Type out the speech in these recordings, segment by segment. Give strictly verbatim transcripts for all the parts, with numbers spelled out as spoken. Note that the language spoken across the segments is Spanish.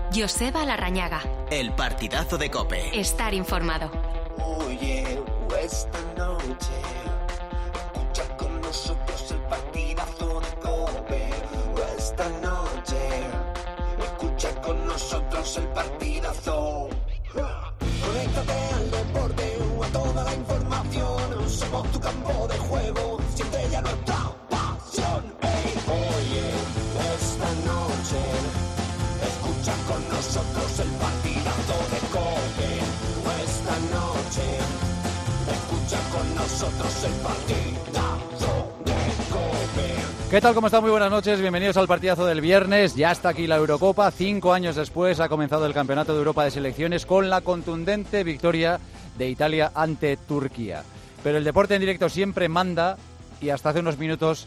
Joseba Larrañaga. El partidazo de COPE. Estar informado. Oye, esta noche escucha con nosotros el partidazo de COPE. Esta noche escucha con nosotros el partidazo. Conéctate al deporte o a toda la información. Somos tu campo de juego, siente ya nuestra pasión. Hey, oye, esta noche escucha con nosotros el partidazo de COPE. Esta noche escucha con nosotros el partidazo de COPE. ¿Qué tal? ¿Cómo están? Muy buenas noches, bienvenidos al partidazo del viernes. Ya está aquí la Eurocopa, cinco años después ha comenzado el Campeonato de Europa de Selecciones con la contundente victoria de Italia ante Turquía. Pero el deporte en directo siempre manda, y hasta hace unos minutos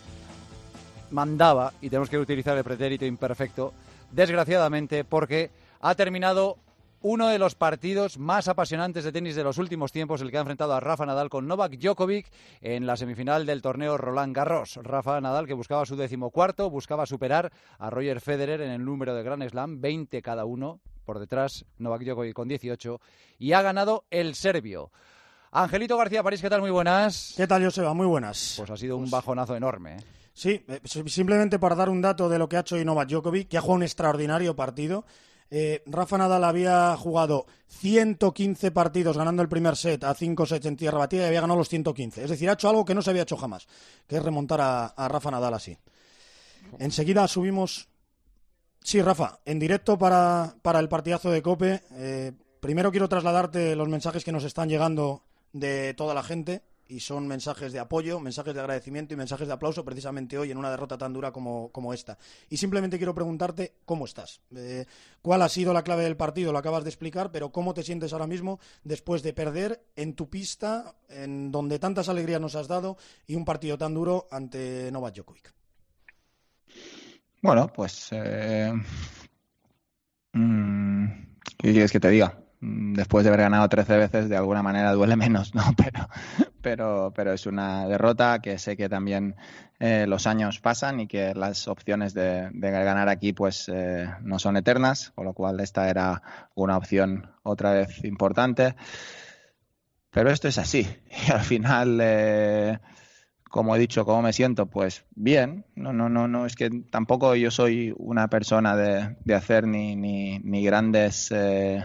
mandaba, y tenemos que utilizar el pretérito imperfecto, desgraciadamente, porque ha terminado uno de los partidos más apasionantes de tenis de los últimos tiempos, el que ha enfrentado a Rafa Nadal con Novak Djokovic en la semifinal del torneo Roland Garros. Rafa Nadal, que buscaba su decimocuarto, buscaba superar a Roger Federer en el número de Grand Slam, veinte cada uno, por detrás Novak Djokovic con dieciocho, y ha ganado el serbio. Angelito García París, ¿qué tal? Muy buenas. ¿Qué tal, Joseba? Muy buenas. Pues ha sido un bajonazo enorme, ¿eh? Sí, simplemente para dar un dato de lo que ha hecho Novak Djokovic, que ha jugado un extraordinario partido. Eh, Rafa Nadal había jugado ciento quince partidos ganando el primer set a cinco sets en tierra batida y había ganado los ciento quince. Es decir, ha hecho algo que no se había hecho jamás, que es remontar a, a Rafa Nadal así. Enseguida subimos... Sí, Rafa, en directo para, para el partidazo de COPE. Eh, primero quiero trasladarte los mensajes que nos están llegando de toda la gente. Y son mensajes de apoyo, mensajes de agradecimiento y mensajes de aplauso precisamente hoy en una derrota tan dura como, como esta. Y simplemente quiero preguntarte cómo estás. Eh, ¿Cuál ha sido la clave del partido? Lo acabas de explicar, pero ¿cómo te sientes ahora mismo después de perder en tu pista, en donde tantas alegrías nos has dado, y un partido tan duro ante Novak Djokovic? Bueno, pues... Eh... Mm, ¿qué quieres que te diga? Después de haber ganado trece veces, de alguna manera duele menos, ¿no? Pero, pero, pero es una derrota que sé que también eh, los años pasan y que las opciones de, de ganar aquí pues eh, no son eternas, con lo cual esta era una opción otra vez importante. Pero esto es así. Y al final, eh, como he dicho, ¿cómo me siento? Pues bien. No, no, no, no. Es que tampoco yo soy una persona de, de hacer ni, ni, ni grandes... Eh,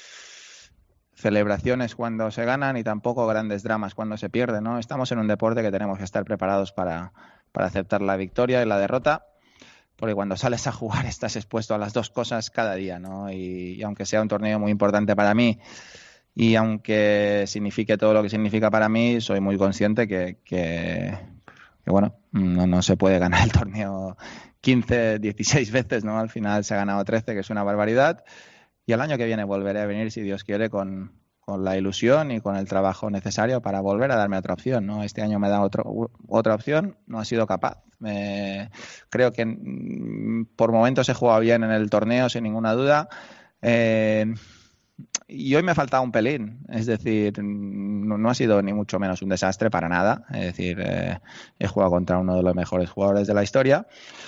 celebraciones cuando se ganan y tampoco grandes dramas cuando se pierde, ¿no? Estamos en un deporte que tenemos que estar preparados para, para aceptar la victoria y la derrota, porque cuando sales a jugar estás expuesto a las dos cosas cada día, ¿no? Y, y aunque sea un torneo muy importante para mí y aunque signifique todo lo que significa para mí, soy muy consciente que, que, que bueno, no, no se puede ganar el torneo quince, dieciséis veces, ¿no? Al final se ha ganado trece, que es una barbaridad. Y el año que viene volveré a venir, si Dios quiere, con, con la ilusión y con el trabajo necesario para volver a darme otra opción, ¿no? Este año me da otro, otra opción, no he sido capaz. Me, creo que mm, por momentos he jugado bien en el torneo, sin ninguna duda. Eh, y hoy me ha faltado un pelín, es decir, no, no ha sido ni mucho menos un desastre para nada. Es decir, eh, he jugado contra uno de los mejores jugadores de la historia.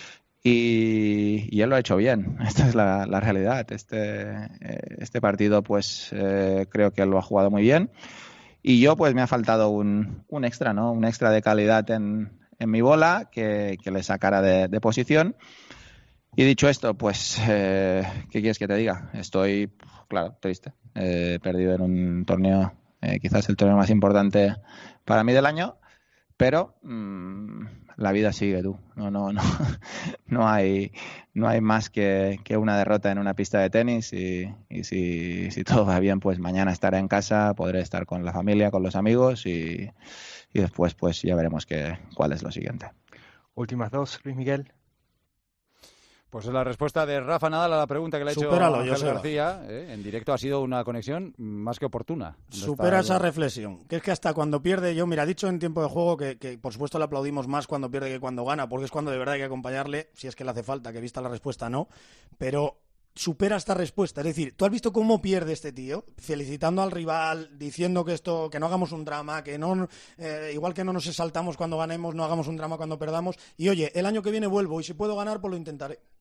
Y, y él lo ha hecho bien, esta es la, la realidad. Este, este partido pues eh, creo que él lo ha jugado muy bien y yo pues me ha faltado un, un extra, ¿no? Un extra de calidad en, en mi bola que, que le sacara de, de posición. Y dicho esto, pues eh, ¿qué quieres que te diga? Estoy, claro, triste. He eh, perdido en un torneo, eh, quizás el torneo más importante para mí del año. Pero mmm, la vida sigue, tú. No, no, no, no hay, no hay más que, que una derrota en una pista de tenis y, y si, si todo va bien, pues mañana estaré en casa, podré estar con la familia, con los amigos y, y después, pues ya veremos qué, cuál es lo siguiente. Últimas dos, Luis Miguel. Pues es la respuesta de Rafa Nadal a la pregunta que le ha hecho Supéralo, Ángel Joseba. García. ¿eh? En directo ha sido una conexión más que oportuna. No Supera está... esa reflexión. Que es que hasta cuando pierde, yo, mira, dicho en tiempo de juego que, que por supuesto le aplaudimos más cuando pierde que cuando gana, porque es cuando de verdad hay que acompañarle, si es que le hace falta, que vista la respuesta no, pero supera esta respuesta. Es decir, ¿tú has visto cómo pierde este tío? Felicitando al rival, diciendo que esto, que no hagamos un drama, que no, eh, igual que no nos exaltamos cuando ganemos, no hagamos un drama cuando perdamos. Y oye, el año que viene vuelvo y si puedo ganar, pues lo intentaré.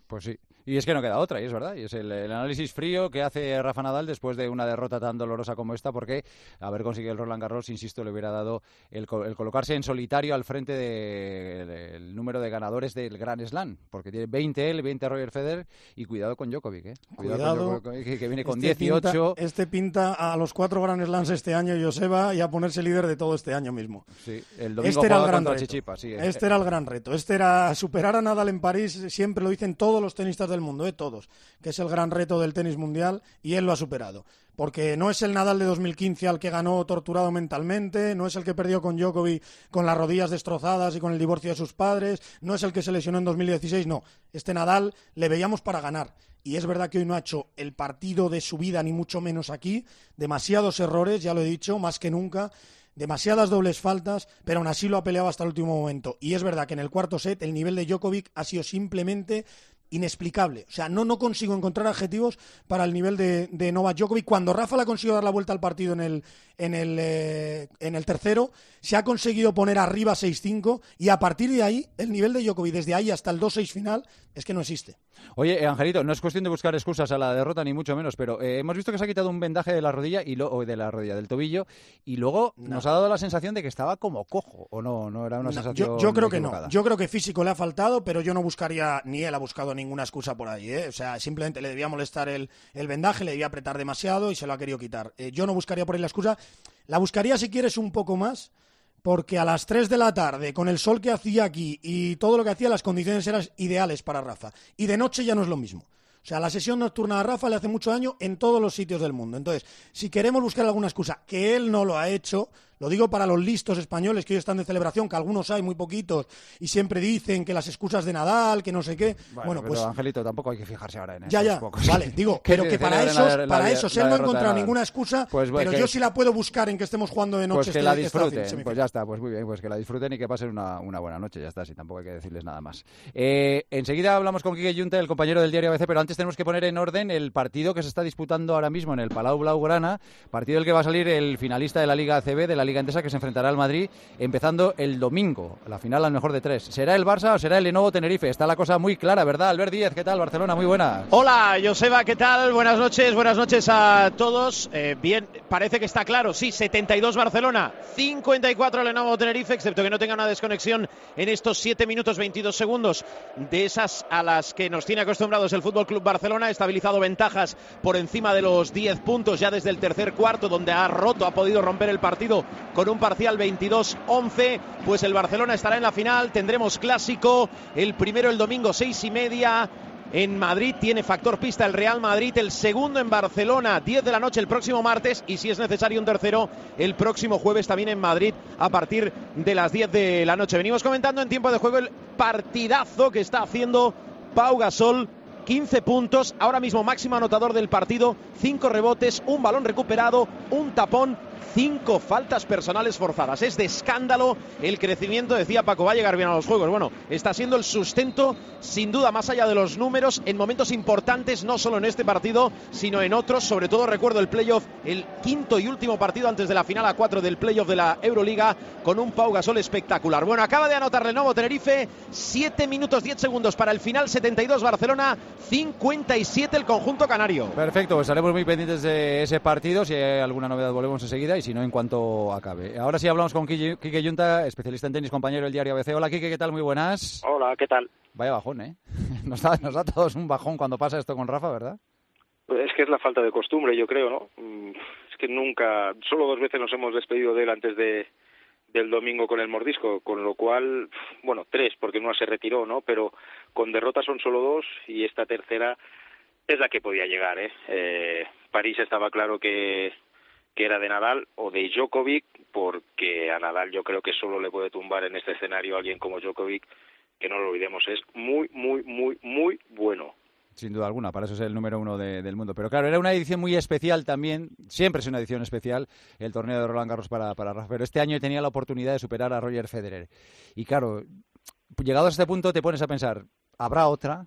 Pues sí. Y es que no queda otra, y es verdad. Y es el, el análisis frío que hace Rafa Nadal después de una derrota tan dolorosa como esta, porque haber conseguido el Roland Garros, insisto, le hubiera dado el, el colocarse en solitario al frente del de, el número de ganadores del Grand Slam, porque tiene veinte él, veinte Roger Federer, y cuidado con Djokovic, ¿eh? Cuidado, cuidado con Djokovic, que, que viene con este dieciocho. Pinta, este pinta a los cuatro Grand Slams este año, Joseba, y a ponerse líder de todo este año mismo. Sí, el domingo este era el gran contra reto. Chichipa, sí, este eh. era el gran reto. Este era superar a Nadal en París, siempre lo dicen todos los tenistas del mundo, ¿eh? Todos, que es el gran reto del tenis mundial, y él lo ha superado. Porque no es el Nadal de dos mil quince al que ganó torturado mentalmente, no es el que perdió con Djokovic con las rodillas destrozadas y con el divorcio de sus padres, no es el que se lesionó en dos mil dieciséis, no. Este Nadal le veíamos para ganar. Y es verdad que hoy no ha hecho el partido de su vida, ni mucho menos aquí. Demasiados errores, ya lo he dicho, más que nunca. Demasiadas dobles faltas, pero aún así lo ha peleado hasta el último momento. Y es verdad que en el cuarto set el nivel de Djokovic ha sido simplemente inexplicable. O sea, no, no consigo encontrar adjetivos para el nivel de, de Novak Djokovic. Cuando Rafa le ha conseguido dar la vuelta al partido en el, en el, eh, en el tercero, se ha conseguido poner arriba seis cinco, y a partir de ahí, el nivel de Djokovic desde ahí hasta el dos seis final es que no existe. Oye, Angelito, no es cuestión de buscar excusas a la derrota, ni mucho menos, pero eh, hemos visto que se ha quitado un vendaje de la rodilla, y lo, o de la rodilla, del tobillo, y luego no. nos ha dado la sensación de que estaba como cojo, ¿o no? ¿No era una no, sensación Yo, yo creo equivocada? que no. Yo creo que físico le ha faltado, pero yo no buscaría, ni él ha buscado ninguna excusa por ahí, ¿eh? O sea, simplemente le debía molestar el, el vendaje, le debía apretar demasiado y se lo ha querido quitar. Eh, yo no buscaría por ahí la excusa. La buscaría, si quieres, un poco más, porque a las tres de la tarde, con el sol que hacía aquí y todo lo que hacía, las condiciones eran ideales para Rafa. Y de noche ya no es lo mismo. O sea, la sesión nocturna a Rafa le hace mucho daño en todos los sitios del mundo. Entonces, si queremos buscar alguna excusa, que él no lo ha hecho, lo digo para los listos españoles que hoy están de celebración, que algunos hay, muy poquitos, y siempre dicen que las excusas de Nadal, que no sé qué. Bueno, bueno pero pues Angelito, tampoco hay que fijarse ahora en eso. Ya, ya, pocos. vale, digo, pero que para esos, la, para la, esos él no ha encontrado ninguna excusa, pues, pues, pero que, yo sí la puedo buscar en que estemos jugando de noche. Pues que este, la disfruten, este pues ya está, pues muy bien, pues que la disfruten y que pasen una, una buena noche, ya está, si tampoco hay que decirles nada más. Eh, enseguida hablamos con Quique Yunta, el compañero del diario A B C, pero antes tenemos que poner en orden el partido que se está disputando ahora mismo en el Palau Blaugrana, partido del que va a salir el finalista de la Liga A C B, de la Liga Endesa, que se enfrentará al Madrid, empezando el domingo, la final al mejor de tres. ¿Será el Barça o será el Lenovo Tenerife? Está la cosa muy clara, ¿verdad? Albert Díez, ¿qué tal? Barcelona, muy buenas. Hola, Joseba, ¿qué tal? Buenas noches, buenas noches a todos. Eh, bien, parece que está claro, sí, setenta y dos Barcelona, cincuenta y cuatro Lenovo Tenerife, excepto que no tenga una desconexión en estos siete minutos veintidós segundos de esas a las que nos tiene acostumbrados el Fútbol Club Barcelona. Ha estabilizado ventajas por encima de los diez puntos ya desde el tercer cuarto, donde ha roto, ha podido romper el partido con un parcial veintidós once. Pues el Barcelona estará en la final, tendremos clásico, el primero el domingo seis y media en Madrid, tiene factor pista el Real Madrid, el segundo en Barcelona diez de la noche el próximo martes, y si es necesario un tercero el próximo jueves también en Madrid a partir de las diez de la noche. Venimos comentando en tiempo de juego el partidazo que está haciendo Pau Gasol, quince puntos, ahora mismo máximo anotador del partido, cinco rebotes, un balón recuperado, un tapón, cinco faltas personales forzadas. Es de escándalo el crecimiento, decía Paco, va a llegar bien a los juegos. Bueno, está siendo el sustento, sin duda, más allá de los números, en momentos importantes, no solo en este partido, sino en otros. Sobre todo recuerdo el playoff, el quinto y último partido antes de la final a cuatro del playoff de la Euroliga, con un Pau Gasol espectacular. Bueno, acaba de anotar Lenovo Tenerife, siete minutos diez segundos para el final, setenta y dos Barcelona, cincuenta y siete el conjunto canario. Perfecto, pues estaremos muy pendientes de ese partido. Si hay alguna novedad volvemos enseguida, y si no, en cuanto acabe. Ahora sí hablamos con Quique Yunta, especialista en tenis, compañero del diario A B C. Hola, Quique, ¿qué tal? Muy buenas. Hola, ¿qué tal? Vaya bajón, ¿eh? Nos da, nos da a todos un bajón cuando pasa esto con Rafa, ¿verdad? Pues es que es la falta de costumbre, yo creo, ¿no? Es que nunca, solo dos veces nos hemos despedido de él antes de del domingo con el mordisco, con lo cual, bueno, tres, porque una se retiró, ¿no? Pero con derrotas son solo dos, y esta tercera es la que podía llegar, ¿eh? eh París estaba claro que que era de Nadal o de Djokovic, porque a Nadal yo creo que solo le puede tumbar en este escenario a alguien como Djokovic, que no lo olvidemos, es muy, muy, muy, muy bueno. Sin duda alguna, para eso es el número uno de, del mundo. Pero claro, era una edición muy especial también, siempre es una edición especial, el torneo de Roland Garros para, para Rafa, pero este año tenía la oportunidad de superar a Roger Federer. Y claro, llegado a este punto te pones a pensar, ¿habrá otra?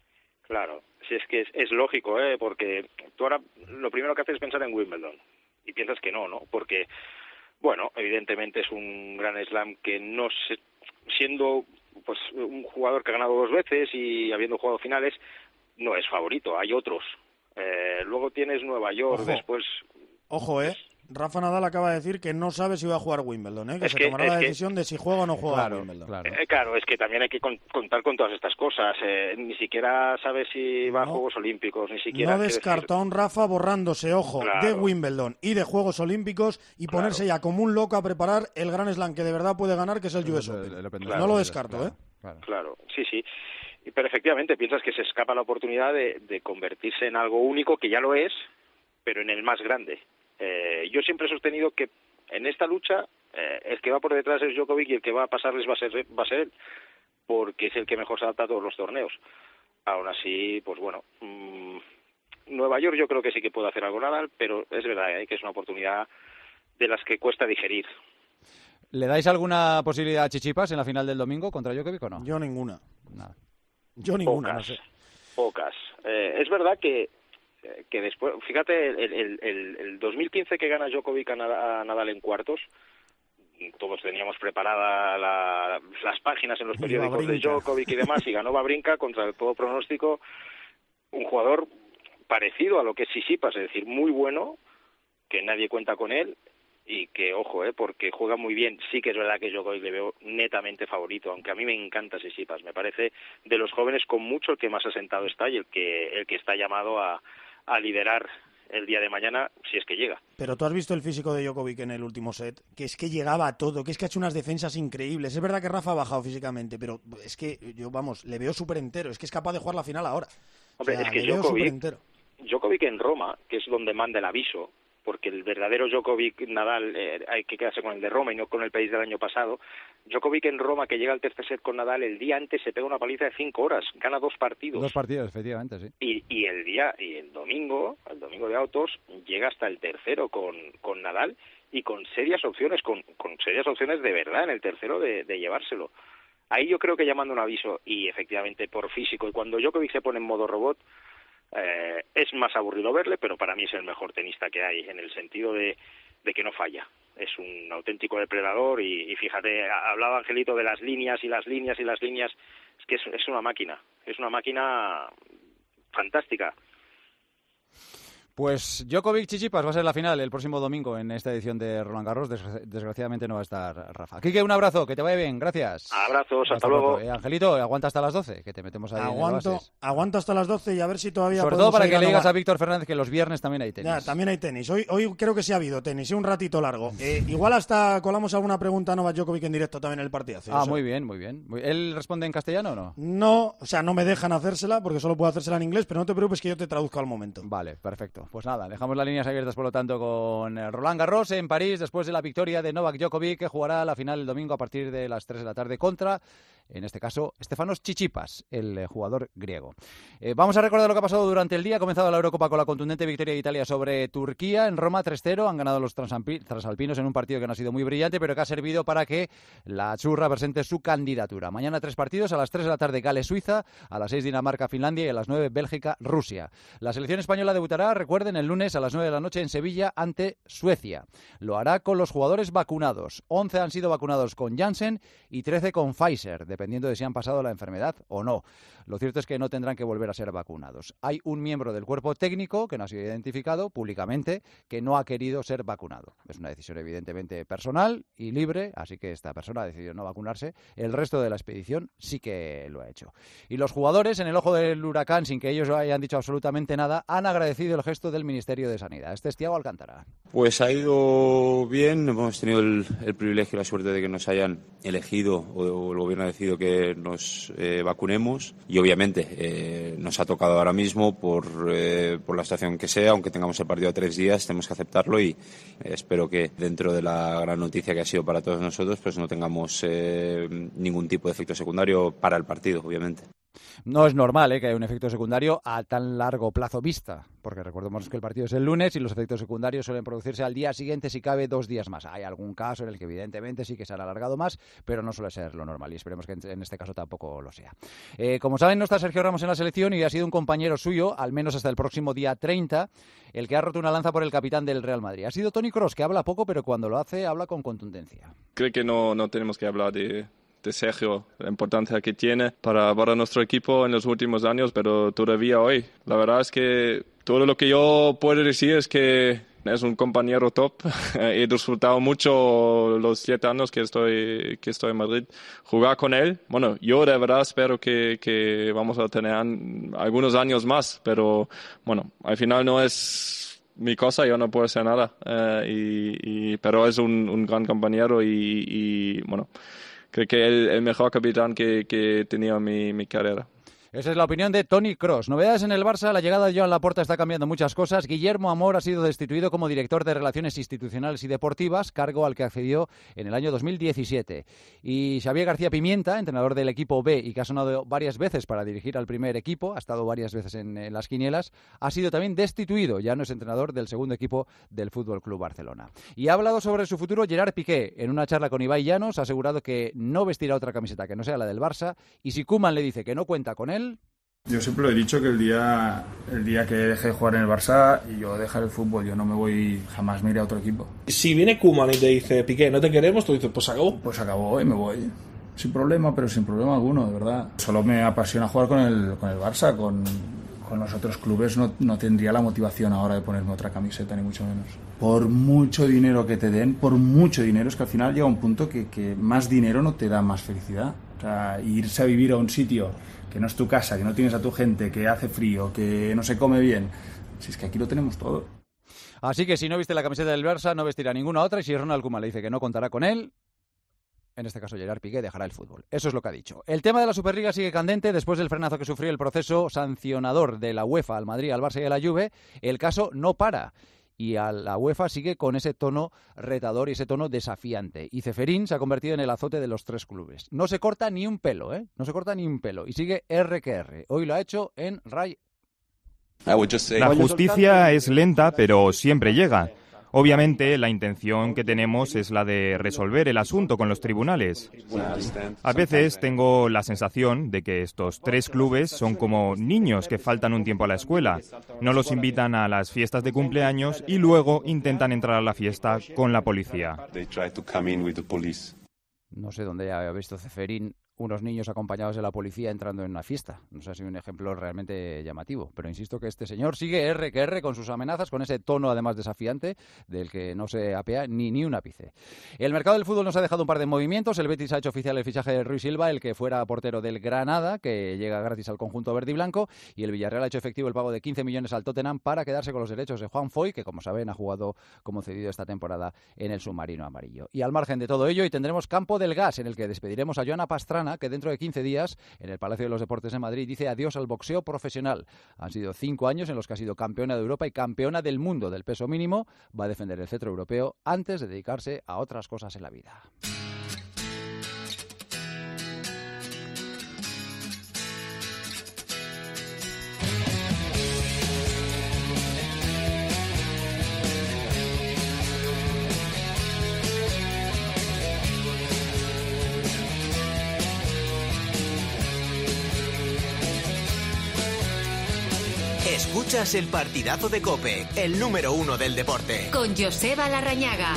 Claro, si es que es, es lógico, ¿eh? Porque tú ahora lo primero que haces es pensar en Wimbledon. Y piensas que no, ¿no? Porque, bueno, evidentemente es un gran slam que no se, siendo pues un jugador que ha ganado dos veces y habiendo jugado finales, no es favorito, hay otros. Eh, luego tienes Nueva York, Ojo. después... Ojo, ¿eh? Rafa Nadal acaba de decir que no sabe si va a jugar Wimbledon, ¿eh? Que es se que, tomará la que... decisión de si juega o no juega claro, Wimbledon. Claro. Eh, claro, es que también hay que con, contar con todas estas cosas. Eh, ni siquiera sabe si va no, a Juegos Olímpicos, ni siquiera... No descarta a un Rafa borrándose, ojo, claro. de Wimbledon y de Juegos Olímpicos y claro. ponerse ya como un loco a preparar el Gran Slam que de verdad puede ganar, que es el U S Open. Claro, no lo descarto, claro, ¿eh? Claro. Claro, sí, sí. Pero efectivamente piensas que se escapa la oportunidad de, de convertirse en algo único, que ya lo es, pero en el más grande. Eh, yo siempre he sostenido que en esta lucha eh, el que va por detrás es Djokovic y el que va a pasarles va a ser va a ser él, porque es el que mejor se adapta a todos los torneos. Aún así, pues bueno, mmm, Nueva York yo creo que sí que puede hacer algo Nadal, pero es verdad eh, que es una oportunidad de las que cuesta digerir. ¿Le dais alguna posibilidad a Tsitsipas en la final del domingo contra Djokovic o no? Yo ninguna. Nada. Yo ninguna, Pocas, no sé. Pocas. Eh, es verdad que que después, fíjate, el, el, el, el dos mil quince que gana Djokovic a Nadal en cuartos, todos teníamos preparadas la, las páginas en los periódicos de Djokovic y demás, y ganó Wawrinka contra todo pronóstico, un jugador parecido a lo que es Tsitsipas, es decir, muy bueno, que nadie cuenta con él, y que, ojo, eh, porque juega muy bien. Sí que es verdad que Djokovic le veo netamente favorito, aunque a mí me encanta Tsitsipas, me parece de los jóvenes con mucho el que más asentado está y el que, el que está llamado a a liderar el día de mañana, si es que llega. Pero tú has visto el físico de Djokovic en el último set, que es que llegaba a todo, que es que ha hecho unas defensas increíbles. Es verdad que Rafa ha bajado físicamente, pero es que yo, vamos, le veo súper entero, es que es capaz de jugar la final ahora. Hombre, o sea, es que le veo Djokovic, entero. Djokovic en Roma, que es donde manda el aviso, porque el verdadero Djokovic Nadal, eh, hay que quedarse con el de Roma y no con el país del año pasado. Djokovic en Roma, que llega al tercer set con Nadal, el día antes se pega una paliza de cinco horas, gana dos partidos. Dos partidos, efectivamente, sí. Y, y el día, y el domingo, el domingo de autos, llega hasta el tercero con, con Nadal y con serias opciones, con, con serias opciones de verdad en el tercero de, de llevárselo. Ahí yo creo que llamando un aviso, y efectivamente por físico, y cuando Djokovic se pone en modo robot, Eh, es más aburrido verle, pero para mí es el mejor tenista que hay, en el sentido de, de que no falla. Es un auténtico depredador y, y fíjate, hablaba Angelito de las líneas y las líneas y las líneas, es que es, es una máquina, es una máquina fantástica. Pues Djokovic-Tsitsipas va a ser la final el próximo domingo en esta edición de Roland Garros. Des- desgraciadamente no va a estar Rafa. Quique, un abrazo, que te vaya bien, gracias. Abrazos, hasta, hasta luego. Eh, Angelito, aguanta hasta las doce, que te metemos ahí Aguanto, en el Oasis. aguanto hasta las doce y a ver si todavía Sobre podemos todo para ir que a le digas Nova- a Víctor Fernández que los viernes también hay tenis. Ya, también hay tenis. Hoy, hoy creo que sí ha habido tenis, ¿eh? Un ratito largo. Eh, igual hasta colamos alguna pregunta a Novak Djokovic en directo también en el partidazo. Ah, o sea, muy bien, muy bien. Muy- ¿Él responde en castellano o no? No, o sea, no me dejan hacérsela porque solo puedo hacérsela en inglés, pero no te preocupes que yo te traduzco al momento. Vale, perfecto. Pues nada, dejamos las líneas abiertas por lo tanto con eh, Roland Garros en París después de la victoria de Novak Djokovic, que jugará la final el domingo a partir de las tres de la tarde contra, en este caso, Stefanos Tsitsipas, el eh, jugador griego. Eh, vamos a recordar lo que ha pasado durante el día. Ha comenzado la Eurocopa con la contundente victoria de Italia sobre Turquía en Roma tres cero. Han ganado los transampi- transalpinos en un partido que no ha sido muy brillante, pero que ha servido para que la churra presente su candidatura. Mañana tres partidos, a las tres de la tarde Gales-Suiza, a las seis Dinamarca-Finlandia y a las nueve Bélgica-Rusia. La selección española debutará, recuerden, el lunes a las nueve de la noche en Sevilla ante Suecia. Lo hará con los jugadores vacunados. once han sido vacunados con Janssen y trece con Pfizer, dependiendo de si han pasado la enfermedad o no. Lo cierto es que no tendrán que volver a ser vacunados. Hay un miembro del cuerpo técnico que no ha sido identificado públicamente que no ha querido ser vacunado. Es una decisión evidentemente personal y libre, así que esta persona ha decidido no vacunarse. El resto de la expedición sí que lo ha hecho. Y los jugadores, en el ojo del huracán, sin que ellos hayan dicho absolutamente nada, han agradecido el gesto del Ministerio de Sanidad. Este es Thiago Alcántara. Pues ha ido bien, hemos tenido el, el privilegio y la suerte de que nos hayan elegido o, o el gobierno ha decidido que nos eh, vacunemos y obviamente eh, nos ha tocado ahora mismo por, eh, por la situación que sea, aunque tengamos el partido a tres días, tenemos que aceptarlo y eh, espero que dentro de la gran noticia que ha sido para todos nosotros, pues no tengamos eh, ningún tipo de efecto secundario para el partido, obviamente. No es normal ¿eh? que haya un efecto secundario a tan largo plazo vista, porque recordemos que el partido es el lunes y los efectos secundarios suelen producirse al día siguiente, si cabe dos días más. Hay algún caso en el que evidentemente sí que se han alargado más, pero no suele ser lo normal y esperemos que en este caso tampoco lo sea. Eh, como saben, no está Sergio Ramos en la selección y ha sido un compañero suyo, al menos hasta el próximo día treinta, el que ha roto una lanza por el capitán del Real Madrid. Ha sido Toni Kroos, que habla poco, pero cuando lo hace, habla con contundencia. Creo que no, no tenemos que hablar de... de de Sergio, la importancia que tiene para, para nuestro equipo en los últimos años, pero todavía hoy. La verdad es que todo lo que yo puedo decir es que es un compañero top. He disfrutado mucho los siete años que estoy, que estoy en Madrid. Jugar con él, bueno, yo de verdad espero que, que vamos a tener algunos años más, pero bueno, al final no es mi cosa, yo no puedo hacer nada. Eh, y, y, pero es un, un gran compañero y, y bueno, creo que el, el mejor capitán que, que he tenido en mi, mi carrera. Esa es la opinión de Toni Kroos. Novedades en el Barça, la llegada de Joan Laporta está cambiando muchas cosas. Guillermo Amor ha sido destituido como director de Relaciones Institucionales y Deportivas, cargo al que accedió en el año dos mil diecisiete. Y Xavier García Pimienta, entrenador del equipo B y que ha sonado varias veces para dirigir al primer equipo, ha estado varias veces en, en las quinielas, ha sido también destituido. Ya no es entrenador del segundo equipo del F C Barcelona. Y ha hablado sobre su futuro Gerard Piqué. En una charla con Ibai Llanos ha asegurado que no vestirá otra camiseta que no sea la del Barça, y si Koeman le dice que no cuenta con él... Yo siempre lo he dicho que el día el día que deje de jugar en el Barça y yo dejar el fútbol, yo no me voy, jamás me iré a otro equipo. Si viene Koeman y te dice, Piqué, no te queremos, tú dices, pues acabó. Pues acabó y me voy. Sin problema, pero sin problema alguno, de verdad. Solo me apasiona jugar con el, con el Barça, con, con los otros clubes no, no tendría la motivación ahora de ponerme otra camiseta, ni mucho menos. Por mucho dinero que te den, por mucho dinero, es que al final llega un punto que, que más dinero no te da más felicidad. O sea, irse a vivir a un sitio que no es tu casa, que no tienes a tu gente, que hace frío, que no se come bien. Si es que aquí lo tenemos todo. Así que si no viste la camiseta del Barça, no vestirá ninguna otra, y si Ronald Koeman le dice que no contará con él, en este caso Gerard Piqué dejará el fútbol. Eso es lo que ha dicho. El tema de la Superliga sigue candente después del frenazo que sufrió el proceso sancionador de la UEFA al Madrid, al Barça y a la Juve. El caso no para. Y a la UEFA sigue con ese tono retador y ese tono desafiante. Y Ceferín se ha convertido en el azote de los tres clubes. No se corta ni un pelo, ¿eh? No se corta ni un pelo. Y sigue R que R. Hoy lo ha hecho en Ray. La justicia es lenta, pero siempre llega. Obviamente, la intención que tenemos es la de resolver el asunto con los tribunales. A veces tengo la sensación de que estos tres clubes son como niños que faltan un tiempo a la escuela. No los invitan a las fiestas de cumpleaños y luego intentan entrar a la fiesta con la policía. No sé dónde ha visto Ceferín unos niños acompañados de la policía entrando en una fiesta. No sé si un ejemplo realmente llamativo, pero insisto que este señor sigue R que R con sus amenazas, con ese tono además desafiante del que no se apea ni, ni un ápice. El mercado del fútbol nos ha dejado un par de movimientos. El Betis ha hecho oficial el fichaje de Rui Silva, el que fuera portero del Granada, que llega gratis al conjunto verde y blanco, y el Villarreal ha hecho efectivo el pago de quince millones al Tottenham para quedarse con los derechos de Juan Foy, que como saben ha jugado como cedido esta temporada en el submarino amarillo. Y al margen de todo ello, hoy tendremos Campo del Gas, en el que despediremos a Joana Pastrana, que dentro de quince días en el Palacio de los Deportes de Madrid dice adiós al boxeo profesional. Han sido cinco años en los que ha sido campeona de Europa y campeona del mundo del peso mínimo. Va a defender el cetro europeo antes de dedicarse a otras cosas en la vida. Escuchas el partidazo de COPE, el número uno del deporte. Con Joseba Larrañaga.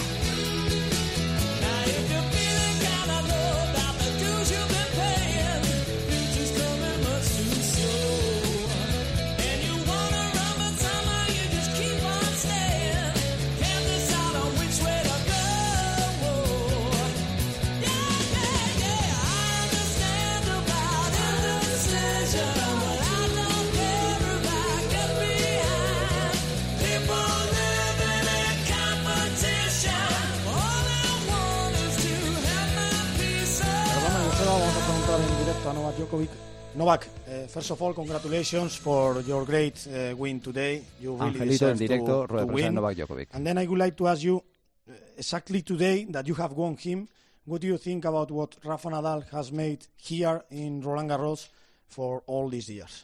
En directo a Novak Djokovic. Novak, uh, first of all, congratulations for your great uh, win today. You really Angelito en deserve directo, to, rueda to de prensa win. Novak Djokovic. And then I would like to ask you, uh, exactly today that you have won him, what do you think about what Rafa Nadal has made here in Roland Garros for all these years?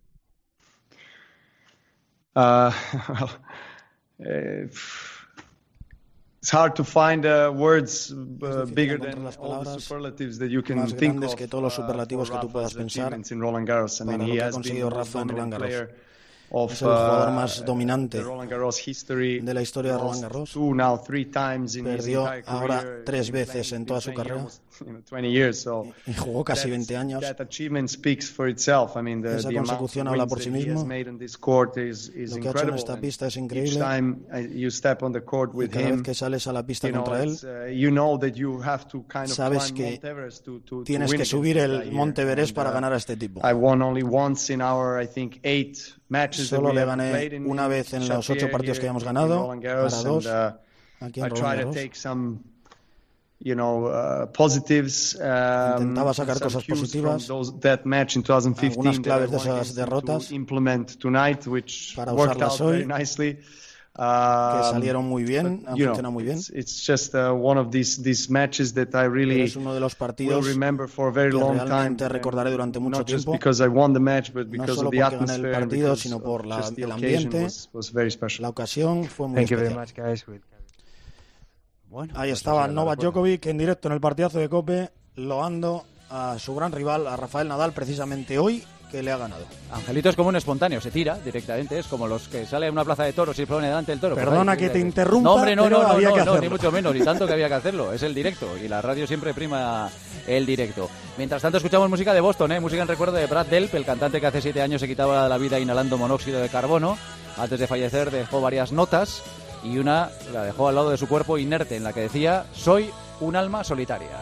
Uh, well, uh, it's hard to find uh, words uh, bigger than all the superlatives that you can think of que todos los superlativos uh, que tú puedas pensar in Roland Garros. I mean, para he lo que ha has conseguido been Rafa en Roland Garros. of es el jugador más uh, dominante the Roland Garros history. de la historia de Roland Garros. Two, now three times in Perdió his entire ahora career, tres veces en toda su carrera almost, you know, twenty years, so y jugó casi veinte años. That achievement speaks for itself. I mean, the, Esa the consecución habla por sí mismo. Lo que ha hecho en esta pista es increíble. Each time you step on the court with y cada him, vez que sales a la pista you know, contra él, uh, you know that you have to kind of sabes climb que Mount Everest to, to, tienes to que subir el Monte Everest para uh, ganar a este tipo. I won only once in our, I think, eight matches Solo that we le have gané played in, una vez en los ocho partidos que hayamos in ganado, Roland Garros, para dos, and, uh, aquí en I Roland try to Garros. take some, you know, uh, positives. Um, Intentaba sacar some cosas cues positivas, from those, that match in twenty fifteen algunas claves de that I wanted esas derrotas to implement tonight, which para worked out usarlas hoy, very nicely. que Um, salieron muy bien, han you know, funcionado muy bien. It's, it's just uh, one of these these matches that I really Pero es uno de los partidos will remember for a very que long time. realmente recordaré durante mucho Not just tiempo. because I won the match, but No because solo of the porque gané atmosphere, el and partido, because sino por la, just the el occasion ambiente. was, was very special. La ocasión fue muy Thank you especial. very much, guys. Bueno, Ahí pues estaba así Novak las cosas. Djokovic en directo en el partidazo de COPE, loando a su gran rival, a Rafael Nadal, precisamente hoy, que le ha ganado. Angelito es como un espontáneo, se tira directamente, es como los que sale a una plaza de toros y se pone delante del toro. Perdona Pues ahí, que te eh, interrumpa, no, hombre, no, pero no, no, había no, que no, ni hacerlo. mucho menos, ni tanto que había que hacerlo, es el directo y la radio siempre prima el directo. Mientras tanto escuchamos música de Boston, ¿eh? Música en recuerdo de Brad Delp, el cantante que hace siete años se quitaba la vida inhalando monóxido de carbono. Antes de fallecer dejó varias notas y una la dejó al lado de su cuerpo inerte en la que decía: soy un alma solitaria.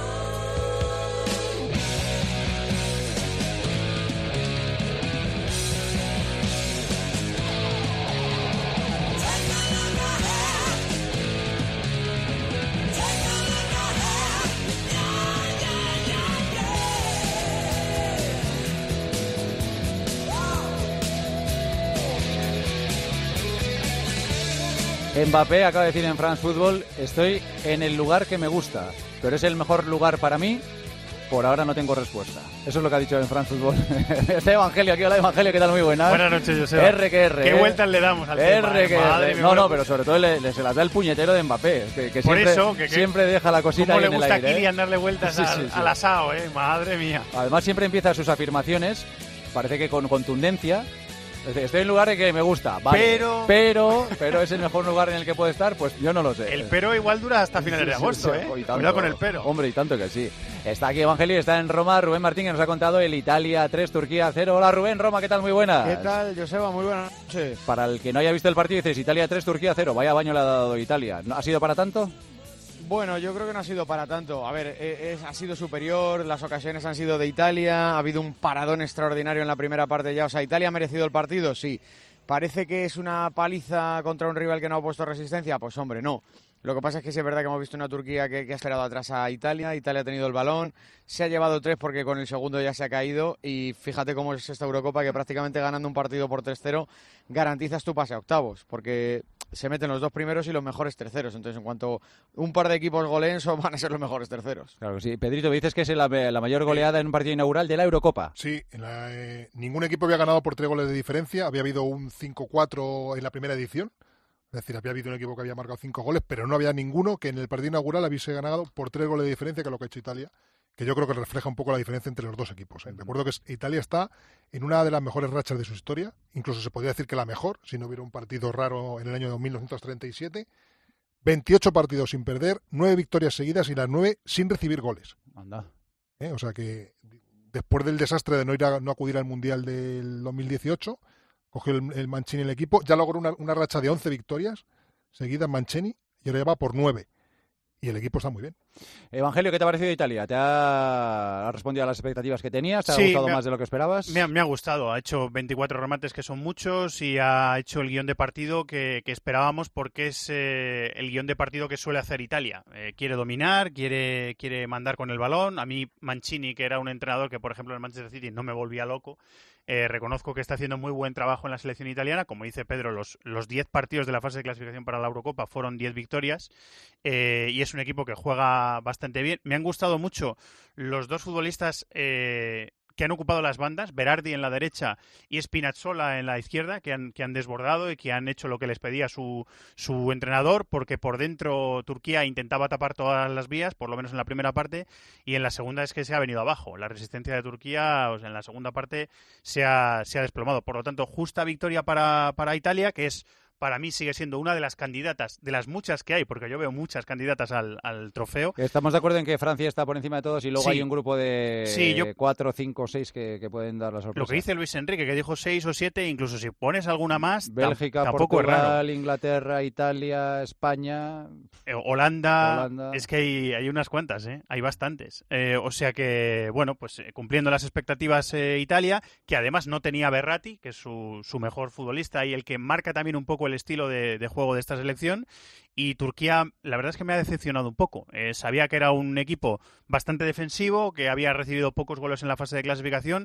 Mbappé acaba de decir en France Football: estoy en el lugar que me gusta, pero es el mejor lugar para mí. Por ahora no tengo respuesta. Eso es lo que ha dicho en France Football. Este Evangelio, aquí hola Evangelio, ¿qué tal? Muy buenas. Buenas noches, Joseba. R que R. ¿Qué eh? vueltas le damos al R tema? que eh? Madre R. mía, No, bueno, no, pero sobre todo le, le- se las da el puñetero de Mbappé, que, que Por siempre, eso, que- que- siempre deja la cosita ¿Cómo ahí le en el gusta aire, a eh? Kylian darle vueltas Sí, al, sí, sí. al asado, eh? Madre mía. Además siempre empieza sus afirmaciones, parece que con contundencia. Dice, estoy en un lugar que me gusta, vale, Pero- pero, pero es el mejor lugar en el que puede estar, pues yo no lo sé. El pero igual dura hasta finales de Sí, sí, agosto, sí, ¿eh? y tanto. Cuidado con el pero. Hombre, y tanto que sí. Está aquí Evangelio, está en Roma Rubén Martín, que nos ha contado el Italia tres, Turquía cero. Hola Rubén, Roma, ¿qué tal? Muy buenas. ¿Qué tal, Joseba? Muy buenas noches. Para el que no haya visto el partido, dices Italia tres, Turquía cero. Vaya baño le ha dado Italia. ¿No ha sido para tanto? Bueno, yo creo que no ha sido para tanto. A ver, eh, es- ha sido superior, las ocasiones han sido de Italia, ha habido un paradón extraordinario en la primera parte ya. O sea, ¿Italia ha merecido el partido? Sí. ¿Parece que es una paliza contra un rival que no ha puesto resistencia? Pues hombre, no. Lo que pasa es que sí es verdad que hemos visto una Turquía que, que ha esperado atrás a Italia. Italia ha tenido el balón, se ha llevado tres porque con el segundo ya se ha caído. Y fíjate cómo es esta Eurocopa, que prácticamente ganando un partido por tres cero garantizas tu pase a octavos, porque se meten los dos primeros y los mejores terceros. Entonces, en cuanto un par de equipos goleen, son- van a ser los mejores terceros. Claro que sí. Pedrito, me dices que es la, la mayor goleada en un partido inaugural de la Eurocopa. Sí, en la, eh, ningún equipo había ganado por tres goles de diferencia. Había habido un cinco cuatro en la primera edición. Es decir, había habido un equipo que había marcado cinco goles, pero no había ninguno que en el partido inaugural hubiese ganado por tres goles de diferencia, que es lo que ha hecho Italia, que yo creo que refleja un poco la diferencia entre los dos equipos. ¿eh? Recuerdo que es- Italia está en una de las mejores rachas de su historia, incluso se podría decir que la mejor, si no hubiera un partido raro en el año mil novecientos treinta y siete. veintiocho partidos sin perder, nueve victorias seguidas y las nueve sin recibir goles. Anda. ¿eh? O sea que después del desastre de no ir a, no acudir al Mundial del dos mil dieciocho, cogió el, el Mancini el equipo, ya logró una, una racha de once victorias seguidas Mancini y ahora ya va por nueve. Y el equipo está muy bien. Evangelio, ¿qué te ha parecido Italia? ¿Te ha, ha respondido a las expectativas que tenías? ¿Te ha Sí, gustado me ha- más de lo que esperabas? Me ha, me ha gustado, ha hecho veinticuatro remates que son muchos y ha hecho el guión de partido que, que esperábamos, porque es eh, el guión de partido que suele hacer Italia. Eh, quiere dominar, quiere, quiere mandar con el balón. A mí Mancini, que era un entrenador que por ejemplo en el Manchester City no me volvía loco, eh, reconozco que está haciendo muy buen trabajo en la selección italiana. Como dice Pedro, los los diez partidos de la fase de clasificación para la Eurocopa fueron diez victorias, eh, y es un equipo que juega bastante bien. Me han gustado mucho los dos futbolistas eh, que han ocupado las bandas, Berardi en la derecha y Spinazzola en la izquierda, que han, que han desbordado y que han hecho lo que les pedía su, su entrenador, porque por dentro Turquía intentaba tapar todas las vías, por lo menos en la primera parte, y en la segunda es que se ha venido abajo. La resistencia de Turquía, o sea, en la segunda parte se ha, se ha desplomado. Por lo tanto, justa victoria para, para Italia, que es... para mí sigue siendo una de las candidatas, de las muchas que hay, porque yo veo muchas candidatas al, al trofeo. Estamos de acuerdo en que Francia está por encima de todos y luego Sí. hay un grupo de Sí, yo- cuatro, cinco, seis que, que pueden dar la sorpresa. Lo que dice Luis Enrique, que dijo seis o siete, incluso si pones alguna más, Bélgica, tam- tampoco es raro. Portugal, Inglaterra, Italia, España... Eh, Holanda, Holanda. es que hay, hay unas cuantas, ¿eh? Hay bastantes. Eh, o sea que, bueno, pues eh, cumpliendo las expectativas eh, Italia, que además no tenía Berratti, que es su, su mejor futbolista y el que marca también un poco el estilo de, de juego de esta selección. Y Turquía, la verdad es que me ha decepcionado un poco. Eh, sabía que era un equipo bastante defensivo, que había recibido pocos goles en la fase de clasificación,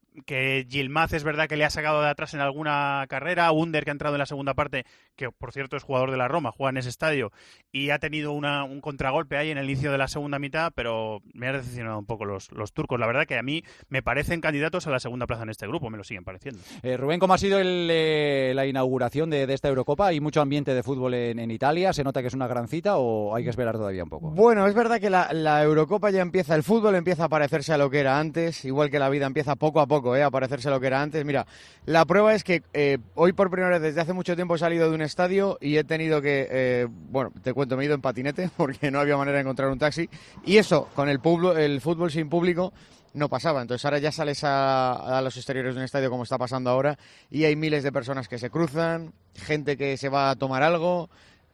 que Yilmaz es verdad que le ha sacado de atrás en alguna carrera, Under que ha entrado en la segunda parte, que por cierto es jugador de la Roma, juega en ese estadio y ha tenido una, un contragolpe ahí en el inicio de la segunda mitad, pero me ha decepcionado un poco los, los turcos. La verdad que a mí me parecen candidatos a la segunda plaza en este grupo, me lo siguen pareciendo. Eh, Rubén, ¿cómo ha sido el, eh, la inauguración de, de esta Eurocopa? ¿Hay mucho ambiente de fútbol en, en Italia? ¿Se nota que es una gran cita o hay que esperar todavía un poco? Bueno, es verdad que la, la Eurocopa ya empieza, el fútbol empieza a parecerse a lo que era antes, igual que la vida empieza poco a poco ¿eh? a parecerse a lo que era antes. Mira, la prueba es que eh, hoy por primera vez desde hace mucho tiempo he salido de un estadio y he tenido que, eh, bueno, te cuento, me he ido en patinete porque no había manera de encontrar un taxi y eso, con el, publo, el fútbol sin público, no pasaba. Entonces ahora ya sales a, a los exteriores de un estadio como está pasando ahora y hay miles de personas que se cruzan, gente que se va a tomar algo.